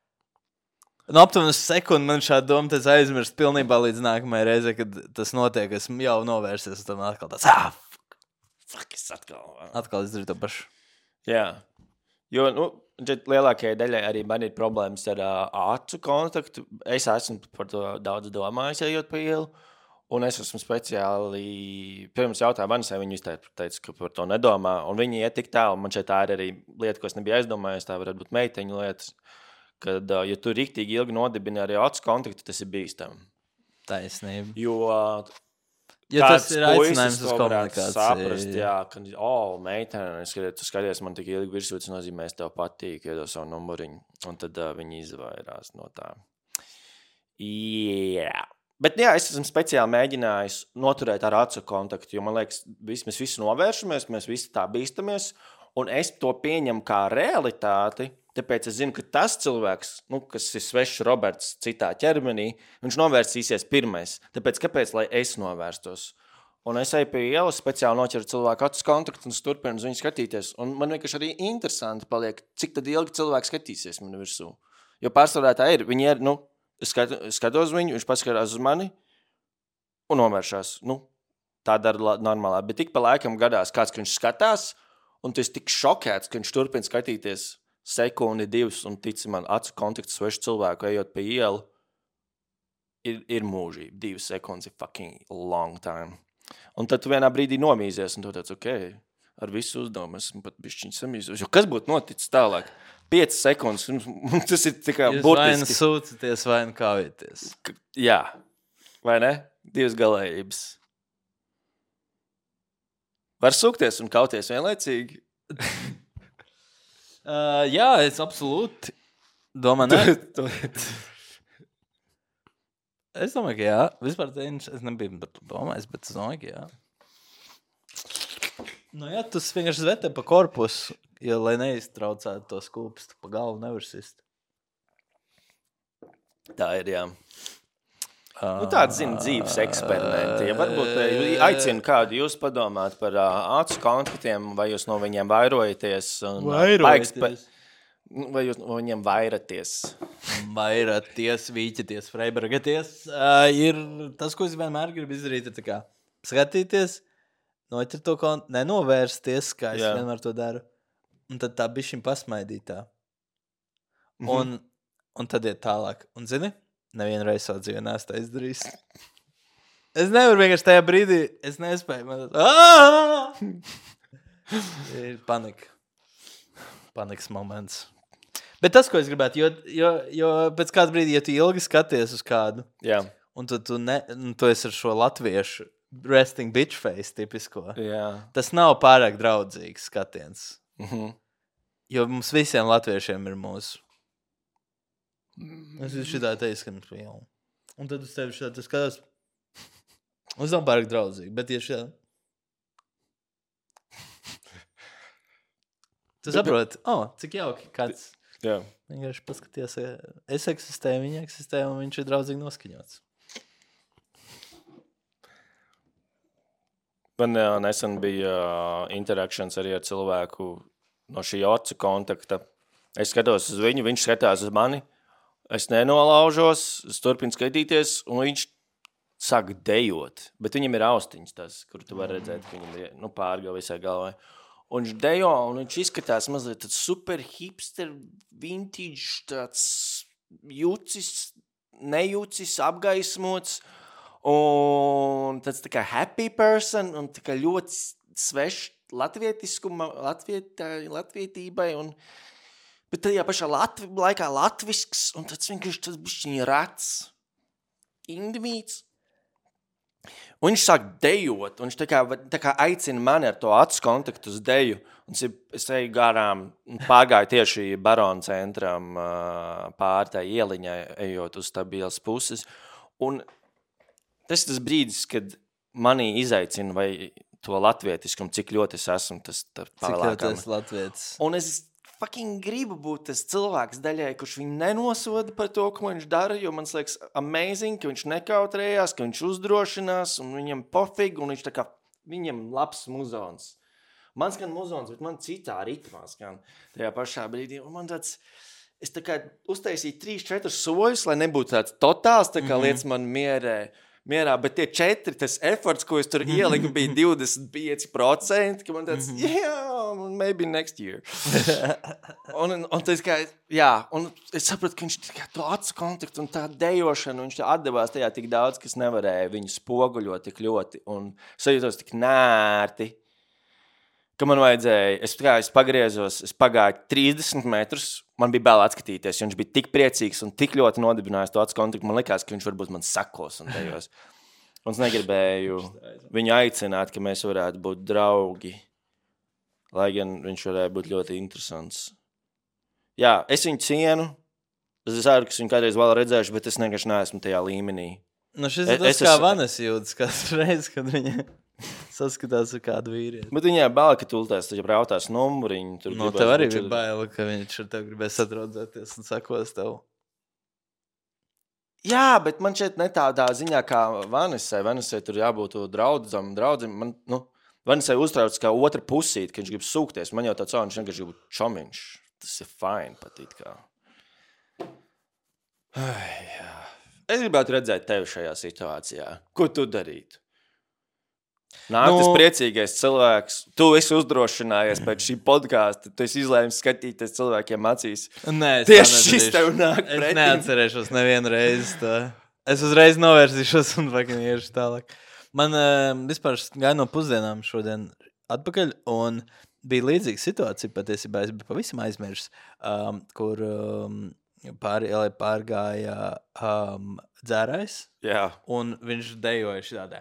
Nu, aptuveni sekundi man šāda doma tas aizmirst pilnībā līdz nākamajai reizē, kad tas notiek, esmu jau novērsies, un tam atkal tāds, ah, fuck, fuck, es atkal. Atkal es daru to pašu. Jā, jo, nu, lielākajai daļai arī man ir problēmas ar uh, acu kontaktu. Es esmu par to daudz domājis, ejot pa ielu. Un es esmu speciāli, pirms jautāju Vanisai, viņa teica, ka par to nedomā, un viņi iet tik tālu, man šeit tā ir arī lieta, ko es nebiju aizdomājies, tā varētu būt meiteņu lietas, kad, ja tu riktīgi ilgi nodibini arī acu kontaktu, tas ir bīstami. Taisnība. Jo, ja tas ir aicinājums uz komunikāciju. Saprast, jā, ka, o, meitene, tu skaties, man tik ilgi virsū, tas nozīmē, es tev patīk, iedod savu numuriņu, un tad uh, viņi izvairās no tā. Jā. Yeah. Bet jā, es esmu speciāli mēģinājis noturēt ar acu kontaktu, jo man liekas, vis, mēs visi novēršamies, mēs visi tā bīstamies, un es to pieņemu kā realitāti, tāpēc es zinu, ka tas cilvēks, nu, kas ir svešs Roberts citā ķermenī, viņš novērsīsies pirmais, tāpēc kāpēc, lai es novērstos? Un es eju pie ielas, speciāli noķeru cilvēku acu kontaktu un turpinu uz viņu skatīties, un man vienkārši arī interesanti paliek, cik tad ilgi cilvēki skatīsies man virsū. Jo pārsvarā tā ir, viņi ir, nu, Es skatos viņu, viņš paskatās uz mani un novēršās. Nu, tā dara normālā. Bet tik pa laikam gadās kāds, ka viņš skatās un tu esi tik šokēts, ka viņš turpina skatīties sekundi, divas, un tici man, acu kontakts svešu cilvēku, ejot pa ielu, ir, ir mūžība. Divas sekundes ir fucking long time. Un tad tu vienā brīdī nomīzies, un tu tāds, ok, ar visu uzdevumu esmu pat bišķiņ samīzies. Jo kas būtu noticis tālāk? Piecas sekundes, un tas ir tikai Jūs burtiski. vai nu sūcaties, vai nu kāvieties. K- Jā, vai ne? Divas galējības. Var sūkties un kauties vienlaicīgi. Uh, jā, es absolūti domāju, ne. Tu- Es domāju, ka jā. Vispār teņš, es nebiju par to domājis, bet es domāju, ka jā. Nu jā, tas vienkārši zvetē pa korpusu, jo, lai neiztraucētu to skūpstu, pa galvu nevar sist. Tā ir, jā. Nu, tāds, zina, dzīves eksperimenti. Ja varbūt eh, aicinu kādu jūs padomāt par uh, acu kontaktiem, vai jūs no viņiem vairojaties. Un, uh, Vairojaties. paekspe- Vai jūs no viņiem vairaties. Vairaties, vīķaties, freibergaties. Uh, ir tas, ko es vienmēr gribu izdarīt, ir tā kā skatīties, noķert to kontu, nenovērsties, kā es Jā. vienmēr to daru. Un tad tā bišķiņ pasmaidīt tā. Mhm. Un, un tad iet tālāk. Un zini, nevienu reizi savā dzīvē neesmu tā izdarījis. Es nevaru vienkārši tajā brīdī, es nespēju. Man tas... Ir panika. Panikas moments. Bet tas, ko es gribētu, jo, jo, jo pēc kāda brīdī, ja tu ilgi skaties uz kādu, Jā, un tu, tu, ne, un tu esi ar šo latviešu resting bitch face tipisko, jā. tas nav pārāk draudzīgs skatiens. Mhm. Jo mums visiem latviešiem ir mūsu. Es esmu šitā teicu, ka mums bija jau. Un tad uz tevi šitā tu skatās. Mums nav pārāk draudzīgi, bet ja šitā... Tu saproti, oh, cik jauki kāds Jā. vienkārši paskaties, es eksistēju, viņa eksistē, un viņš ir draudzīgi noskaņots. Man uh, nesen bija uh, interakcijas arī ar cilvēku no šī acu kontakta. Es skatos uz viņu, viņš skatās uz mani, es nenolaužos, es turpinu skatīties, un viņš sāk dejot. Bet viņam ir austiņas tas, kur tu vari redzēt, ka viņam ir nu, pārgāja visai galvai. Un viņš dejo, un viņš izskatās mazliet tāds super hipster, vintage, tāds jucis, nejucis, apgaismots, un tāds tā kā happy person, un tā kā ļoti svešs latvietiskuma, latvietā, latvietībai, un, bet tajā pašā Latvi, laikā latvisks, un tāds vienkārši tas bišķiņ rats, indivīds. Un viņš sāk dejot, un viņš tā kā, tā kā aicina mani ar to acu kontaktu uz deju. Un es eju garām, pārgāju tieši Barona centram pār tā ieliņai, ejot uz stabīlas puses. Un tas ir tas brīdis, kad manī izaicina vai to latvietiskumu, cik ļoti es esmu tas tā Cik jau tas latvietis. Un es fucking gribu būt tas cilvēks daļai, kurš viņu nenosoda par to, ko viņš dara, jo man liekas amazing, ka viņš nekautrējās, ka viņš uzdrošinās, un viņam pofīgi, un viņš tā kā, viņam labs muzons. Man skan muzons, bet man citā ritmā skan tajā pašā brīdī, un man tāds, es tā kā uztaisīju trīs, četrus soļus, lai nebūtu tāds totāls, tā kā mm-hmm. lietas man mierē. Mierā, bet tie četri, tas efforts, ko es tur ieliku, bija divdesmit pieci procenti, ka man tāds, yeah, maybe next year. un, un, un tas kā, jā, un es sapratu, ka viņš kā to acu kontaktu un tā dejošana, viņš tā atdevās tajā tik daudz, kas nevarēja viņu spoguļot tik ļoti, un sajūtos tik nērti, ka man vajadzēja, es, kā, es pagriezos, es pagāju trīsdesmit metrus, man bija bail atskatīties, jo viņš bija tik priecīgs un tik ļoti nodibinājis to acu kontaktu, man likās, ka viņš varbūt man sakos un dejos. Un es negribēju viņu aicināt, ka mēs varētu būt draugi, lai gan viņš varētu būt ļoti interesants. Jā, es viņu cienu, es ceru, ka es viņu kādreiz vēl redzēšu, bet es vienkārši neesmu tajā līmenī. Nu šis ir tas, es, kā es... Vanes jūtas katru reizi, kad viņa... saskatās ar kādu vīrieti. Bet viņai bail, ka tu ultās, tu jau brautās numuriņu. Tur no tev arī bija bail, ka viņš ar tev gribēs sadraudzēties un sakos tev. Jā, bet man šeit ne tādā ziņā kā Vanesai. Vanesai tur jābūt draudzam, draudzim. Man, nu, Vanesai uztrauc kā otra pusīt, ka viņš grib sūkties. Man jau tāds, viņš vienkārši grib čomiņš. Tas ir fine patīt kā. Ai, jā. Es gribētu redzēt tevi šajā situācijā. Ko tu darītu? Nāk, Nu- tas priecīgais cilvēks. Tu esi uzdrošinājies pēc šī podkāsta. Tu esi izlēmis skatīties cilvēkiem acīs. Nē, es Tieši tā šis nedarīšu. tev nāk Es pretī. neatcerēšos nevienu reizi to. Es uzreiz novērsīšos un fucking iešu tālāk. Man uh, vispār gāja no pusdienām šodien atpakaļ, un bija līdzīga situācija, patiesībā es biju pavisam aizmirsis, um, kur um, pāri ielai pārgāja um, dzērājs, Jā, un viņš dejoja šitādā.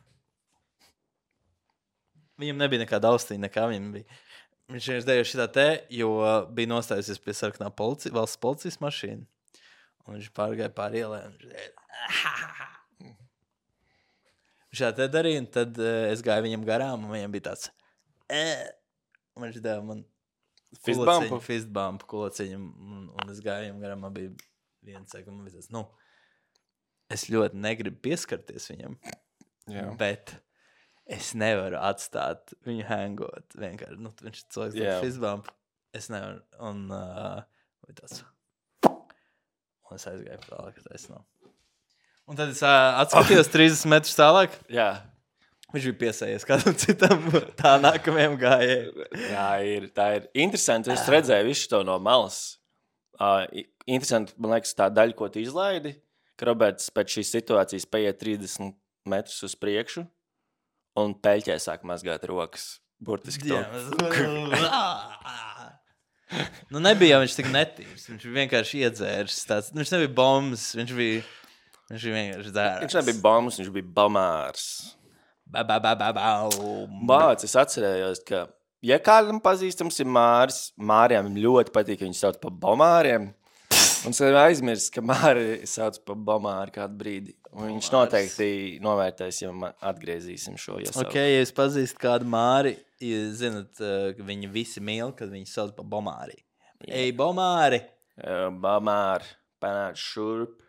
Viņam nebija nekāda austiņa, nekā viņam bija. Viņš vienkārši dejoja šitā te, jo bija nostājusies pie sarkanā polici, valsts policijas mašīna. Un viņš pārgāja pāri ielai, un viņš dejoja. Viņš tā te darīja, un tad uh, es gāju viņam garām, un viņam bija tāds... Eh. Un viņš deva man Fist kulociņu, bumpu? fist bumpu kulaciņu, un, un es gāju viņam garām, man bija viens saka, man bija tāds, nu, es ļoti negribu pieskarties viņam, jā. bet es nevaru atstāt viņu hangot, vienkārši, nu, viņš ir cilvēks, Jā. tāds fist bumpu, es nevaru, un uh, bija tāds, un es aizgāju tālāk, ka tas nav. Un tad es uh, atskatījos trīsdesmit metrus tālāk, Jā. viņš bija piesējies kādam citam tā nākamajam gājējiem. Jā, ir, tā ir interesanti. Es redzēju visu to no malas. Uh, interesanti, man liekas, tā daļa, ko tu izlaidi, ka Roberts pēc šīs situācijas paiet trīsdesmit metrus uz priekšu un peļķē sāk mazgāt rokas. Burtiski to. Nu, nebija jau viņš tik netīrs. Viņš vienkārši iedzērs. Tāds, nu, viņš nebija bombs. Viņš bija, viņš bija vienkārši dzērs. Viņš nebija bombs, viņš bija bamārs. Ba, ba, ba, ba, ba. Bāc, es atcerējos, ka, ja kādam pazīstams ir Māris, Māriem ļoti patīk, ka viņš sauc par bomāriem. Un es aizmirsu, ka Māri sauc par bomāru kādu brīdi. Un viņš noteikti novērtēs, ja man atgriezīsim šo iesauku. Ok, ja jūs pazīstat kādu Māri, jūs zinat, uh, ka viņi visi mīl, kad viņi sauc par bomāri. Ej, bomāri! Bomāri, panāc šurp.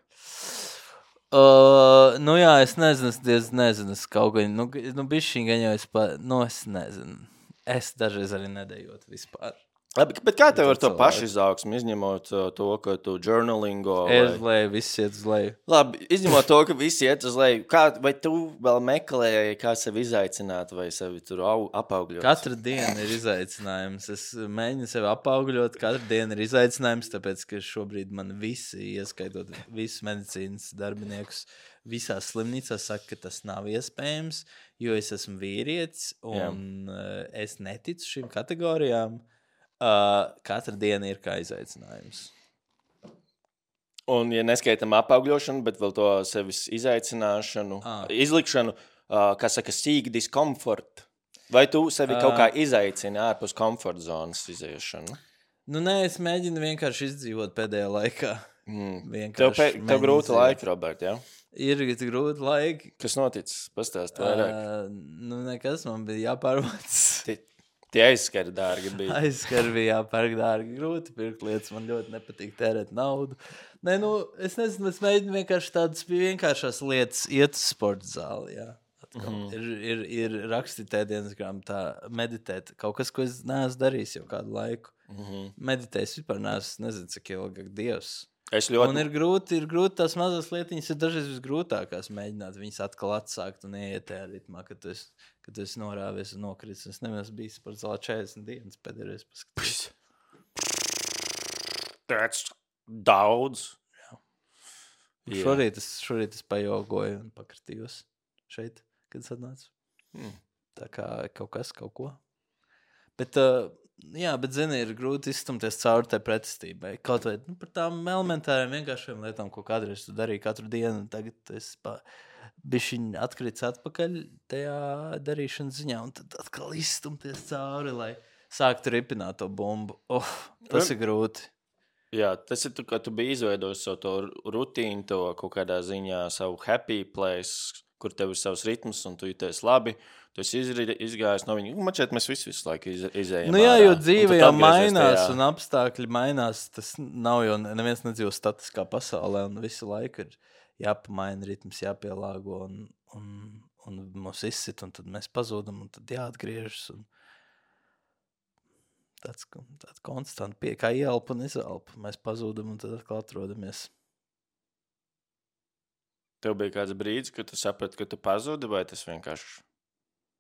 Uh, nu jā, es nezinu, es diez nezinu, es kaut ko, nu, nu bišķiņ gan jau es pa, nu es nezinu. Es dažreiz arī nedējot vispār. Labi, bet kā tev ar to cilvēku. pašu izaugsmu, izņemot uh, to, ka tu journalingo? Es Vai... lēju, viss iet uz leju. Labi, izņemot to, ka visi iet uz leju. Kā, vai tu vēl meklēji, kā sevi izaicināt vai sevi tur au, apaugļot? Katra diena ir izaicinājums. Es mēģinu sevi apaugļot, katra diena ir izaicinājums, tāpēc, ka šobrīd man visi, ieskaitot visus medicīnas darbiniekus, visās slimnīcās saka, ka tas nav iespējams, jo es esmu vīrietis un uh, es neticu šīm kategorijām. Uh, katra diena ir kā izaicinājums. Un, ja neskaitam apaugļošanu, bet vēl to sevis izaicināšanu, Ah. izlikšanu, uh, kā saka, seek discomfort, vai tu sevi Ah. kaut kā izaicini ārpus komforta zonas iziešanu? Nu, nē, es mēģinu vienkārši izdzīvot pēdējā laikā. Mm. Vienkārši Tev, pe, tev mēģinu grūti izdzīvot. laiki, Robert, jā? Ir grūti laiki. Kas noticis? Pastāst vairāk. Uh, nu, nekas man bija jāpārvāc. Tie, tie aizskari dārgi bija. Aizskar bija jāpērk dārgi, grūti pirkt lietas. Man ļoti nepatīk tērēt naudu. Nē, nu, es nezinu, es mēģinu vienkārši tādas vienkāršās lietas iet uz sporta zāli, jā. Atkal. Mm. Ir, ir, ir rakstīt ēdienas grāmatā, meditēt. Kaut kas, ko es neesmu darījis jau kādu laiku. Mm-hmm. Meditējis vispār neesmu, nezinu, cik ilgāk Dievs. Es ļoti... Un ir grūti, ir grūti tās mazas lietiņas, ir dažreiz visgrūtākās mēģināt viņas atkal atsākt un ieiet tajā ritmā, kad tu esi, kad tu esi norāvies un nokritis. Es nevienu bijis par zāli četrdesmit dienas pēdējais paskatījis. That's daudz. Jā. Jā. Šorīt es, šorīt es pajogoju un pakritījos šeit, kad es atnācu. Mm. Tā kā kaut kas, kaut ko. Bet, uh, jā, bet, zini, ir grūti izstumties cauri tai pretestībai. Kaut vai nu, par tām elementāriem vienkāršiem lietām, ko kādreiz tu darīji katru dienu, un tagad tu esi pa bišķiņ atkrits atpakaļ tajā darīšanas ziņā, un tad atkal izstumties cauri, lai sāktu ripināt to bumbu. Oh, tas Un- ir grūti. Jā, tas ir, tu, ka tu biji izveidojis savu to rutīnu, to kaut kādā ziņā savu happy place, kur tev ir savs ritms un tu jūties labi. Tu esi izri- izgājis no viņa. Man šķiet, mēs visi visu laiku iz, izējam Nu jā, ārā. jo Un dzīve tad jau atgriezies mainās tajā- un apstākļi mainās. Tas nav jau neviens nedzīvo statiskā pasaulē un visu laiku ir jāpamaina ritms, jāpielāgo un, un, un mūs izsit un tad mēs pazūdam un tad jāatgriežas. Un tāds, tāds konstanti pie, kā ielpa un izelpa. Mēs pazūdam un tad atkal atrodamies. Tev bija kāds brīdis, kad tu saprati, ka tu pazudi, vai tas vienkārši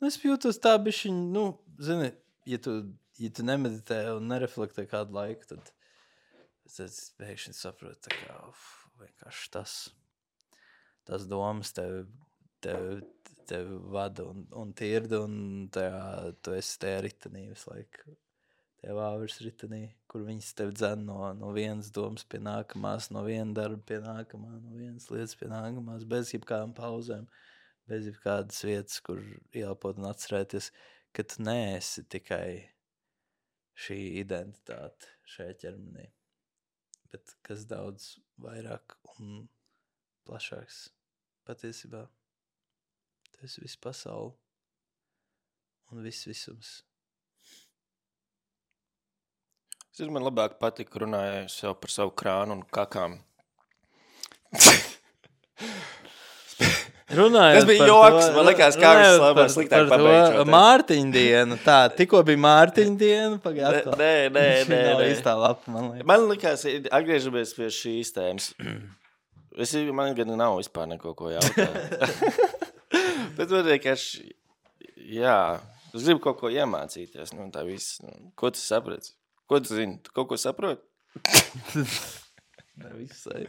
Nu, es jūtos tā bišķiņ, nu, zini, ja tu, ja tu nemeditē un nereflektē kādu laiku, tad es pēkšņi saprotu, tā kā, uf, vienkārši tas, tas domas tev, tev, tev vada un, un tirda, un tajā, tu esi tajā ritenī visu laiku, tajā vāveres ritenī, kur viņas tev dzen no, no vienas domas pie nākamās, no viena darba pie nākamā, no vienas lietas pie nākamās, bez jebkādām pauzēm. Bez kādas vietas, kur ielpot un atcerēties, ka tu neesi tikai šī identitāte šajā ķermenī, bet kas daudz vairāk un plašāks patiesībā. Tu esi visu pasauli un viss visums. Es man labāk patika runāju sev par savu krānu un kakām. Runājot tas bija joks, man likās, kā viņš labāk sliktāk pabeigšot. Mārtiņa dienu, tā, tikko bija Mārtiņa diena, pagāja atkal. Nē, nē, nē, nē. Īstā lapa, man liekas. Man likās, atgriežamies pie šīs tēmas. Es, man gan nav vispār neko ko jautāt. Bet man vienkārši, jā, es gribu kaut ko iemācīties, nu tā viss. Nu, ko tu saprati? Ko tu zini? Tu kaut ko saproti? Ne visai.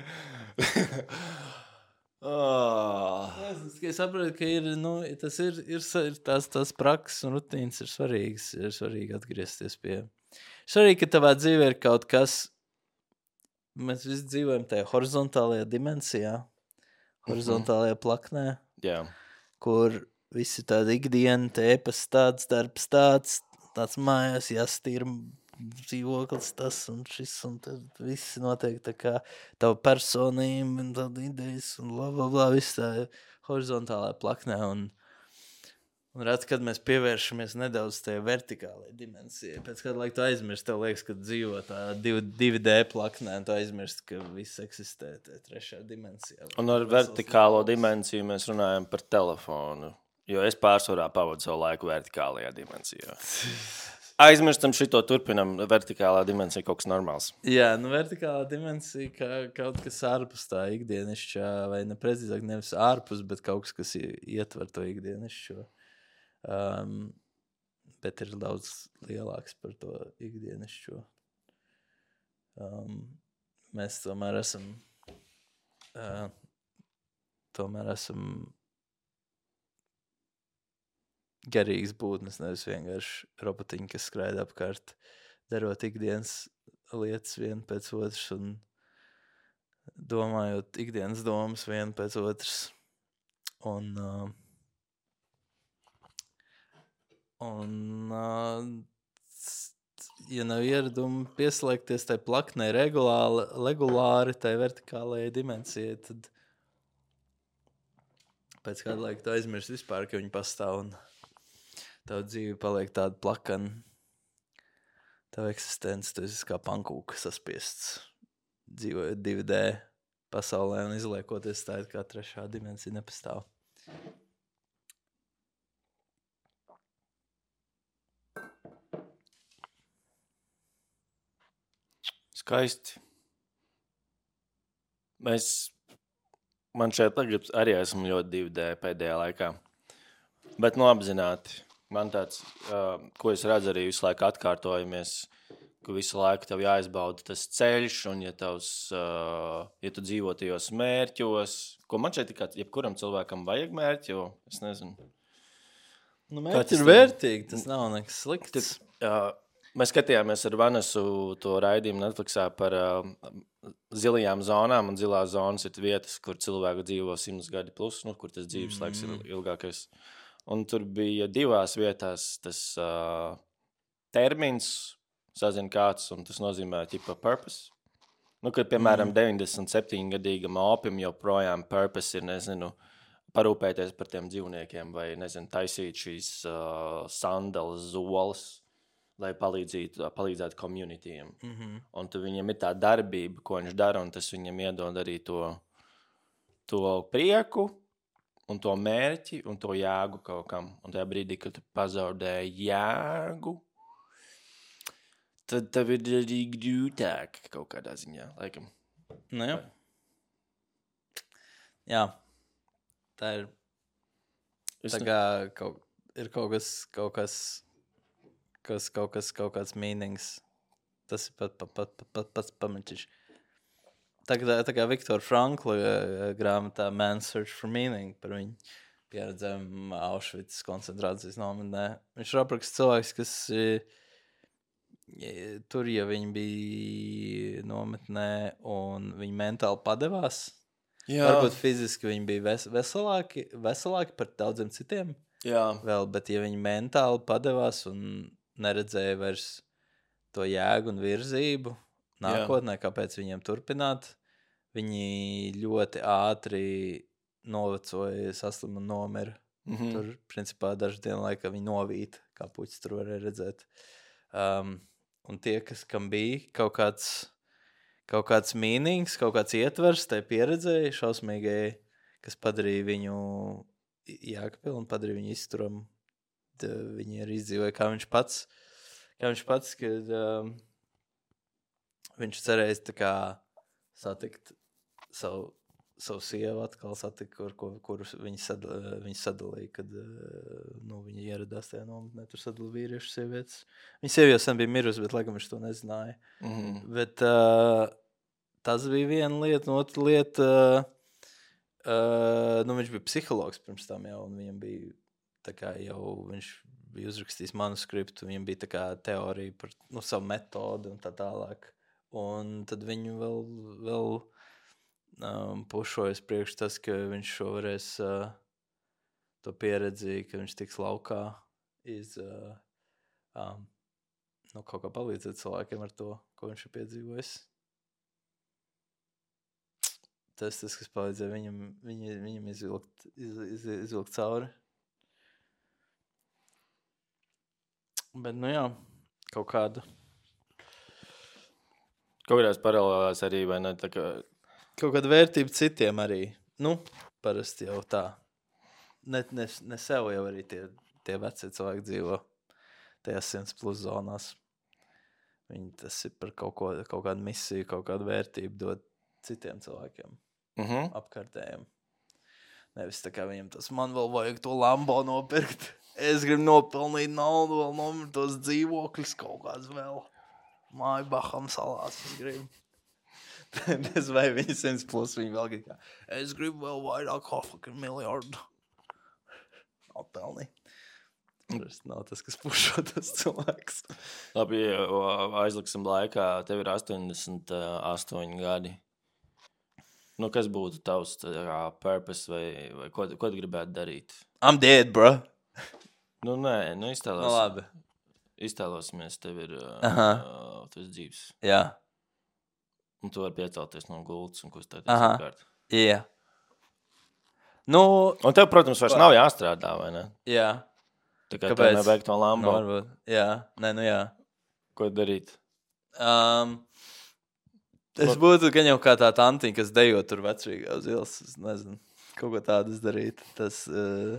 Oh. Es, es saprotu, ka ir, nu, tas ir, ir, ir tās, tās prakses un rutīnas ir svarīgas, ir svarīgi atgriezties pie. Svarīgi, ka tavā dzīvē ir kaut kas, mēs visi dzīvojam tajā horizontālajā dimensijā, horizontālajā plaknē, yeah. kur visi tāda ikdiena, tēpas tāds, darbs tāds, tāds mājās jāstīra dzīvoklis tas un šis un tad viss notiek tā kā tava personība un tāda idejas un bla bla bla, viss tā horizontālā plaknē un, un redz, kad mēs pievēršamies nedaudz tajā vertikālajai dimensijai. Pēc kāda laika tu aizmirst, tev liekas, ka dzīvo tā divi D plaknē un tu aizmirst, ka viss eksistē tajā trešā dimensijā. Un ar vertikālo dimensiju mēs runājam par telefonu, jo es pārsvarā pavadu savu laiku vertikālajā dimensijā. Aizmirstam šito, turpinam, vertikālā dimensija kaut kas normāls. Jā, nu vertikālā dimensija kā kaut kas ārpus tā ikdienišķā, vai ne precīzāk nevis ārpus, bet kaut kas, kas ietver to ikdienišķo. Um, bet ir daudz lielāks par to ikdienišķo. Um, mēs tomēr esam, uh, tomēr esam garīgas būtnes, nevis vienkārši robotiņi, kas skraida apkārt, darot ikdienas lietas vienu pēc otras un domājot ikdienas domas vienu pēc otras. Un, uh, un uh, ja nav ieradumi pieslēgties tai plaknei regulāri, regulāri tai vertikālajai dimensijai, tad pēc kāda laika tu aizmirst vispār, ka viņi pastāv un tavu dzīvi paliek tāda plakana, tavu eksistence, tu esi kā pankūka saspiests, dzīvojot divi D pasaulē un izliekoties tā, kā trešā dimensija nepastāv. Skaisti. Mēs, man šeit tagad arī esmu ļoti divi D pēdējā laikā, bet nu apzināti. Man tāds, uh, ko es redzu arī visu laiku atkārtojamies, ka visu laiku tev jāizbauda tas ceļš, un ja, tavs, uh, ja tu dzīvo tajos mērķos, ko man šeit tikai jebkuram cilvēkam vajag mērķi, jo es nezinu. Nu, mērķi ir vērtīgi, tas nav nekas slikts. Tad, uh, mēs skatījāmies ar Vanesu to raidījumu Netflixā par uh, zilajām zonām, un zilās zonas ir vietas, kur cilvēki dzīvo simts gadi plus, nu, kur tas dzīves mm. laiks ir ilgākais. Un tur bija divās vietās tas uh, termins, sazin kāds, un tas nozīmē tipa purpose. Nu, kad, piemēram, mm. deviņdesmit septiņgadīgam opim joprojām purpose ir, nezinu, parūpēties par tiem dzīvniekiem vai, nezinu, taisīt šīs uh, sandalas, zolas, lai palīdzītu, palīdzētu communityiem. Mm-hmm. Un tu viņam ir tā darbība, ko viņš dara, un tas viņam iedod arī to, to prieku, un to mērķi, un to jēgu kaut kam. Un tajā brīdī, kad tu pazaudē jēgu, tad tev ir arī grūtāk kaut kādā ziņā, laikam. Nu jā. Jā. Tā ir, Es tā ne... kā kaut, ir kaut kas, kaut kas, kas kaut kas, kaut kāds meanings. Tas ir pat, pat, pat, pat, pat, pats pamačiņš. Tā kā, tā kā Viktora Frankla uh, grāmatā Man's Search for Meaning par viņu pieredzēm Auschwitz koncentrācijas nometnē. Viņš ir apraksts cilvēks, kas uh, tur, ja viņi bija nometnē un viņi mentāli padevās, jā. Varbūt fiziski viņi bija ves, veselāki, veselāki par daudziem citiem, jā. Vēl, bet ja viņi mentāli padevās un neredzēja vairs to jēgu un virzību nākotnē, jā. Kāpēc viņiem turpināt, viņi ļoti ātri novecoja, saslim un nomira. Mm-hmm. Tur, principā, dažu dienu laikā viņi novīta, kā puķis tur varēja redzēt. Um, Un tie, kas kam bija kaut kāds, kaut kāds meanings, kaut kāds ietvers, tai pieredzēja šausmīgai, kas padarīja viņu jēgpilnu un padarīja viņu izturamu. Viņi arī izdzīvoja, kā viņš pats, kā viņš pats, kad um, viņš cerēja tā kā satikt savu, savu sievu atkal satikt, kur, kur, kur viņi, sadal, viņi sadalīja, kad nu, viņi ieradās tajā nometnē, tur sadalīja vīriešu sievietes. Viņa sieva jau sen bija mirusi, bet laikam viņš to nezināja. Mm-hmm. Bet uh, tas bija viena lieta, un otra lieta, uh, uh, nu viņš bija psihologs pirms tam jau, un viņam bija tā kā jau, viņš bija uzrakstījis manuskriptu, viņam bija tā kā teorija par nu, savu metodu un tā tālāk. Un tad viņu vēl, vēl Um, pušojas priekš tas, ka viņš šo varēs uh, to pieredzi, ka viņš tiks laukā iz, uh, um, nu, kaut kā palīdzēt cilvēkiem ar to, ko viņš ir piedzīvojis. Tas tas, kas palīdzēja viņam, viņa, viņam izvilkt, iz, iz, izvilkt cauri. Bet, nu jā, kaut kāda. Kaut kādās paralēlās arī, vai ne, tā kā kaut kāda vērtība citiem arī. Nu, parasti jau tā. Ne, ne, ne sev jau arī tie, tie veci cilvēki dzīvo tajās simts plus zonās. Viņi tas ir par kaut, ko, kaut kādu misiju, kaut kādu vērtību dot citiem cilvēkiem. Mm-hmm. Apkārtējiem. Nevis tā kā viņam tas, man vēl vajag to Lambo nopirkt. Es gribu nopelnīt naudu, vēl nomirt tos dzīvokļus kaut kāds vēl. Māju Baham salās es gribu. Es vai viņi simts plus, viņi vēl kā, es gribu vēl vairāk kā fucking miljardu. Apelnī. Tas nav tas, kas pušo tas cilvēks. Labi, aizliksim laikā, tev ir astoņdesmit astoņi gadi. Nu, kas būtu tavs tā, purpose vai, vai ko, ko tu gribētu darīt? I'm dead, bro. Nu, nē, nu iztēlos. No, labi. Iztēlosimies, tev ir uh, tas dzīves. Jā. Un tu vari piecelties no gultas un kustēties apkārt. Jā. Nu, un tev, protams, vairs nav jāstrādā, vai ne? Jā. Tā kā tev nevajag to Lambo. Nu, varbūt. Jā. Nē, nu jā. Ko darīt? Um, es būtu gan jau kā tā tantiņa, kas dejo tur vecrīgā uz ielas. Es nezinu, kaut ko tādas darīt. Tas... Uh...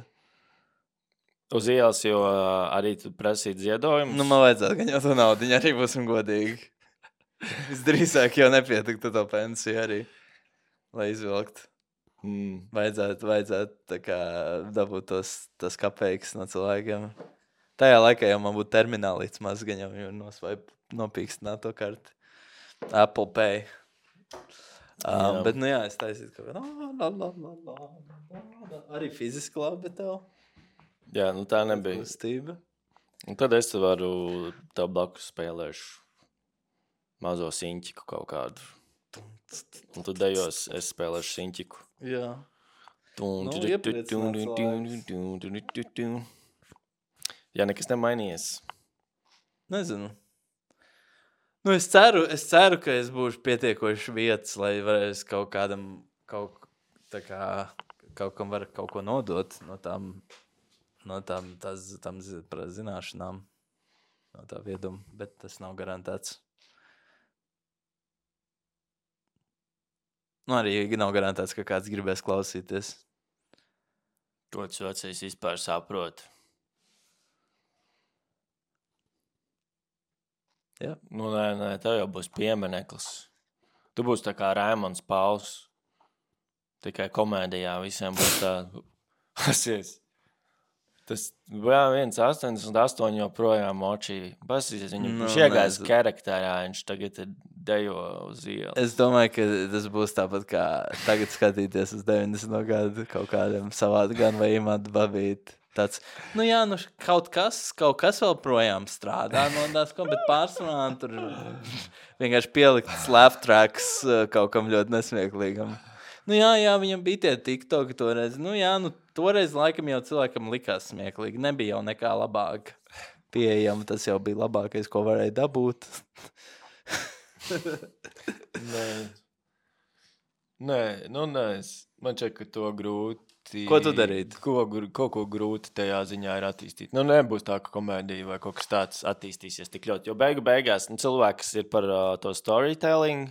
Uz ielas, jo uh, arī tu prasīt ziedojumus? Nu, man vajadzētu gan jau to naudu. Viņa arī būsim godīgi. Visdrīzāk jau nepietiktu to pensiju arī, lai izvilkt. Mm. Vajadzētu, vajadzētu tā kā dabūt tos, tos kapeikas no cilvēkiem. Tajā laikā jau man būtu terminālīts maz, gan jau jau nosvaip nopīkstināt to karti. Apple Pay. Um, bet, nu jā, es taisītu kaut kā, no, no, no, no, no, no. Arī fiziski labi tev. Jā, nu tā nebija. Kustība. Un tad es varu tev blakus spēlēšu mazo siņķiku kaut kādu. Un tu dejos, es spēlēšu siņķiku. Jā. Nu, jā, nekas nemainījies. Nezinu. Nu, es ceru, es ceru, ka es būšu pietiekoši vietas, lai varēs kaut kādam, kaut, tā kā, kaut kam var kaut ko nodot no tām, no tām, tās, tām zināšanām, no tā vieduma, bet tas nav garantēts. Nu, arī nav garantēts, ka kāds gribēs klausīties. Ko tu vecais vispār saproti? Jā. Nu, nē, nē, tev jau būs piemineklis. Tu būsi tā kā Rēmons Pauls. Tikai komēdijā visiem būs tā... Asies. Tas vēl viens astoņdesmit astoņi joprojām močī. Pasīsies, viņu Nu, viņš iegājis nezinu. karakterā, viņš tagad ir dejo uz ielas. Es domāju, ka tas būs tāpat kā tagad skatīties uz deviņdesmito gadu kaut kādiem savādi gan vai imādu babīt. Tāds, nu jā, nu š- kaut kas, kaut kas vēl projām strādā no tās, ko, bet pārsvarā tur vienkārši pielikts laugh tracks uh, kaut kam ļoti nesmieklīgam. Nu jā, jā, viņam bija tie TikToki toreiz. Nu jā, nu toreiz laikam jau cilvēkam likās smieklīgi. Nebija jau nekā labāk pieejama. Tas jau bija labākais, ko varēja dabūt. Nē, Nē nu nē, es- man šķiet, ka to grūti... Ko tu darītu? Ko, gr- kaut ko grūti tajā ziņā ir attīstīt. Nu, nebūs tā, ka komēdija vai kaut kas tāds attīstīsies tik ļoti. Jo beigu beigās nu, cilvēks ir par uh, to storytelling.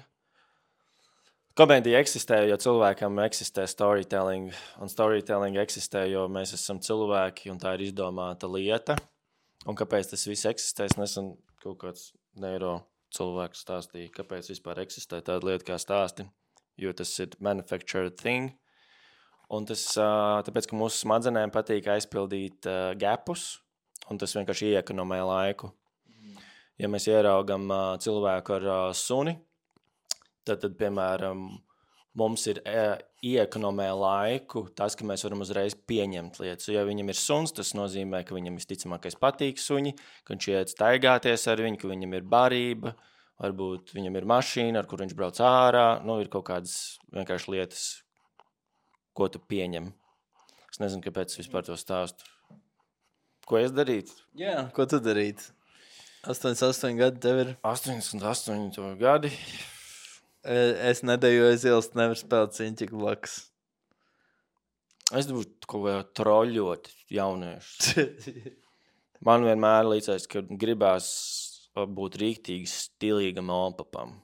Komēdija eksistē, jo cilvēkam eksistē storytelling, un storytelling eksistē, jo mēs esam cilvēki, un tā ir izdomāta lieta. Un kāpēc tas viss eksistē? Es nesen kaut kāds neiro cilvēks stāstīja, kāpēc vispār eksistē tāda lieta kā stāsti, jo tas ir manufactured thing. Un tas, ā, tāpēc, ka mūsu smadzenēm patīk aizpildīt ā, gapus, un tas vienkārši iekonomē laiku. Ja mēs ieraugam ā, cilvēku ar ā, suni, tad, tad, piemēram, mums ir ā, iekonomē laiku tas, ka mēs varam uzreiz pieņemt lietas. Ja viņam ir suns, tas nozīmē, ka viņam visticamākais patīk suņi, ka viņš iet staigāties ar viņu, ka viņam ir barība, varbūt viņam ir mašīna, ar kur viņš brauc ārā. Nu, ir kaut kādas vienkārši lietas, ko tu pieņem. Es nezinu, kāpēc es vispār to stāstu. Ko es darītu? Jā, ko tu darītu? astoņdesmit astoņi gadi tev ir. astoņdesmit astoņi gadi. E- Es nedēļu aiz ielas, nevaru spēlēt ciņķiku blakus. Es būtu kaut kā troļļot jauniešu. Man vienmēr līdzēs, ka gribās būt rīktīgi stilīgam olpapam.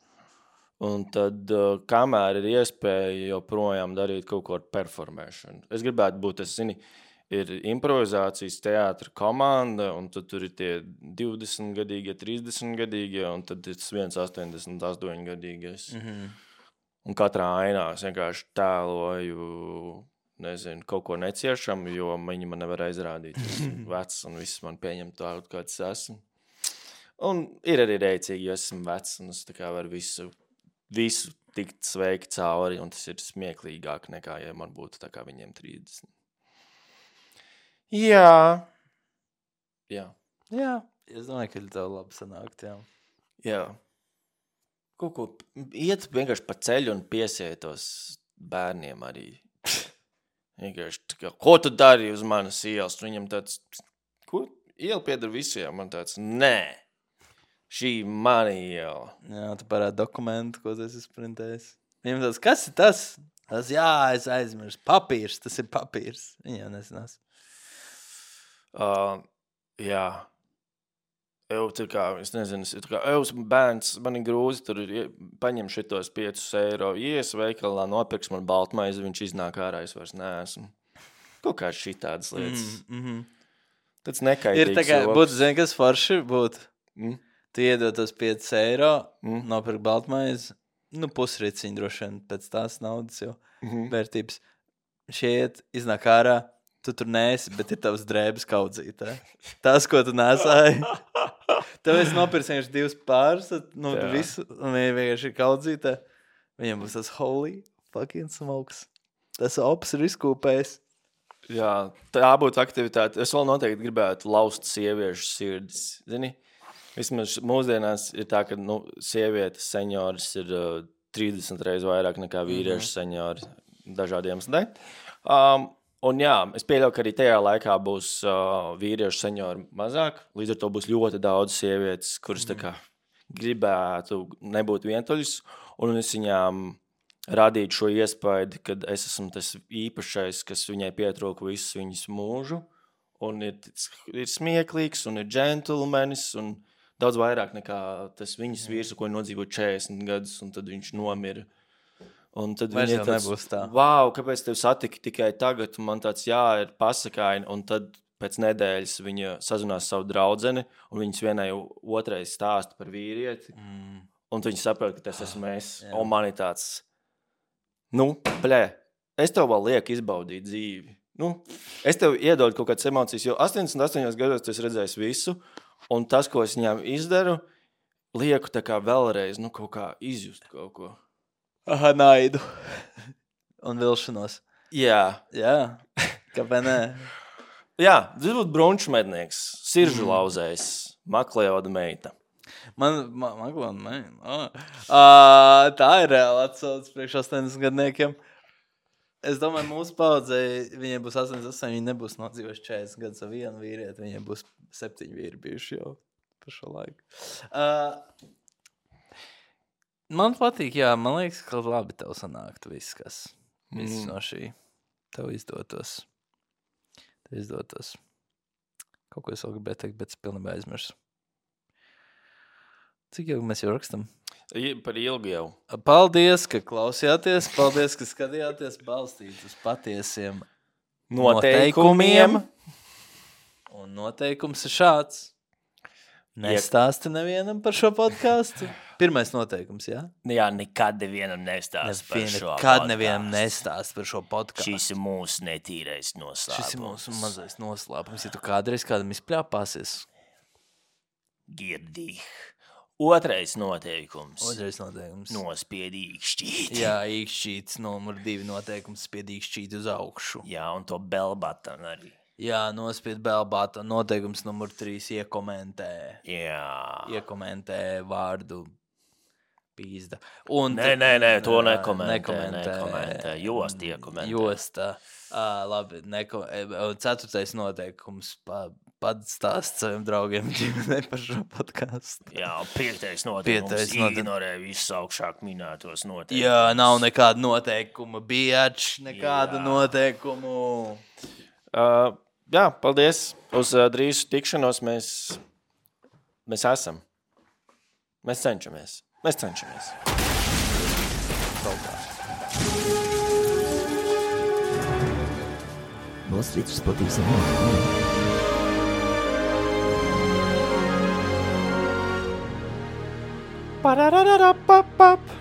Un tad, uh, kamēr ir iespēja joprojām darīt kaut ko ar performēšanu. Es gribētu būt, es zini, ir improvizācijas teātra komanda, un tad tur ir tie divdesmitgadīgie, trīsdesmitgadīgie, un tad ir tas viens astoņdesmit astoņgadīgais. Mhm. Un katrā ainā es vienkārši tēloju, nezinu, kaut ko neciešamu, jo viņi man nevar aizrādīt. Es esmu vecs, un viss man pieņem tādu, kāds esmu. Un ir arī reicīgi, jo esmu vecs, un es tā kā varu visu, visu tikt sveiki cauri, un tas ir smieklīgāk nekā, ja man būtu tā kā viņiem trīsdesmit. Jā. Jā. Jā, es domāju, ka tev labi sanākt, jā. Jā. Kaut ko iet vienkārši pa ceļu un piesietos bērniem arī. Vienkārši tā kā, ko tu dari uz manas ielas? Viņam tāds, ko? Iela pieder visiem. Man tāds, nē, šī mani iela. Jā, tu parādi dokumentu, ko tu esi sprintējis. Viņam tāds, kas ir tas? Tas, jā, es aizmirsu. Papīrs, tas ir papīrs. Viņa jau nezinās. Uh, jā. Ev, tā kā, es nezinu, es tā kā, evs bērns, man ir grūzi, tur ir, ie- paņem šitos piecus eiro, ies veikalā, nopirks man baltmaizi, viņš iznāk ārā, es vairs neesmu. Kaut kā šitādas lietas. Mm, mm. Tāds nekaitīgs. Ir tā kā, joks. būtu, zini, kas forši būtu. Mm. Tu iedod tos piecus eiro, Mm. nopirk baltmaizi, nu pusriciņu droši vien pēc tās naudas jau Mhm. vērtības. Šiet, iznāk ārā, tu tur neesi, bet ir tavs drēbes kaudzītē. Tas, ko tu nesāji. Tev es nopirks vienkārši divas pāris, tad, nu, Jā. visu, un viņi vienkārši ir kaudzītē. Viņam būs tas holy fucking smokes. Tas ops ir izkūpējis. Jā, tā būtu aktivitāte. Es vēl noteikti gribētu laust sieviešu sirdis. Zini, vismaz mūsdienās ir tā, ka nu, sievietes senioras ir uh, trīsdesmit reizes vairāk nekā vīriešu seniori dažādiem iemesliem. Um, un jā, es pieļauju, ka arī tajā laikā būs uh, vīriešu seniori mazāk. Līdz ar to būs ļoti daudz sievietes, kuras tā kā gribētu nebūt vientuļas, un es viņām radīt šo iespēju, ka es esmu tas īpašais, kas viņai pietrūka visu viņas mūžu, un ir, ir smieklīgs, un ir džentlmenis, un daudz vairāk nekā tas viņas vīrs, ko nodzīvo četrdesmit gadus, un tad viņš nomira. Un tad Vairs viņa jau ir tāds, nebūs tā. Vau, kāpēc tev satika tikai tagad, un man tāds, jā, ir pasakaini, un tad pēc nedēļas viņa sazinās savu draudzeni, un viņas vienai otrai stāsta par vīrieti, Mm. un viņi saprot, ka tas esmu es, Jā. un man ir tāds, nu, blē, es tev vēl lieku izbaudīt dzīvi. Nu, es tev iedodu kaut kādas emocijas, jo astoņdesmit astoņos gados tu esi redzējis visu, un tas, ko es viņām izdaru, lieku tā kā vēlreiz, nu, kaut kā izjust kaut ko. Aha, naidu. Un vilšanos. Jā. Jā, kāpēc nē? Jā, tas būtu brunčmednieks, siržu mm. lauzējs, Makleoda meita. Man, man, Makleoda meita? Oh. Uh, tā ir reāli atsauc priekš astoņdesmit gadniekiem. Es domāju, mūsu paudzei, viņiem būs astoņdesmit astoņi, viņi nebūs nodzīvojuši četrdesmit gadus ar vienu vīrieti, viņiem būs septiņi vīri bijuši jau par šo laiku. Uh, man patīk, jā, man liekas, ka labi tev sanāktu viss, kas viss mm. no šī tev izdotos. Tev izdotos. Kaut ko es vēl gribēju teikt, bet es pilnībā aizmirsu. Cik ilgi mēs jau rakstam? Par ilgu jau. Paldies, ka klausījāties, paldies, ka skatījāties, balstīt uz patiesiem noteikumiem. Un noteikums ir šāds. Nestāsti nevienam par šo podcastu. Pirmais noteikums, jā? Jā, nekad nevienam nestāsti par šo podcastu. Nekad nevienam nestāsti par šo podcastu. Šis ir mūsu netīrais noslēpums. Šis ir mūsu mazais noslēpums. Ja tu kādreiz kādam izpļāpāsies. Girdī. Otrais noteikums. Otrais noteikums. Nospied īkšķīti. Jā, īkšķītis numur divi noteikums spied īkšķīti uz augšu. Jā, un to bell button arī. Jā, nospied bell button. Noteikums numur trīs iekomentē. Jā. Iekomentē vārdu pīzda. Un nē, nē, nē, to nekomentē. Nekomentē. Nekomentē. Jost iekomentē. Josta. Uh, labi, neko, ceturtais noteikums. Pa, pats stāst saviem draugiem ģimenei par šo podcastu. Jā, piektais noteikums. Piektais noteikums. Ignorē visus augšāk minētos noteikumus. Jā, nav nekāda noteikuma. Biač, nekāda jā. noteikumu. Uh, jā, paldies. Uz uh, drīz tikšanos mēs, mēs esam. Mēs cenšamies. Mēs cenšamies. Balstīt uz patiesiem noteikumiem. Pararararapapap.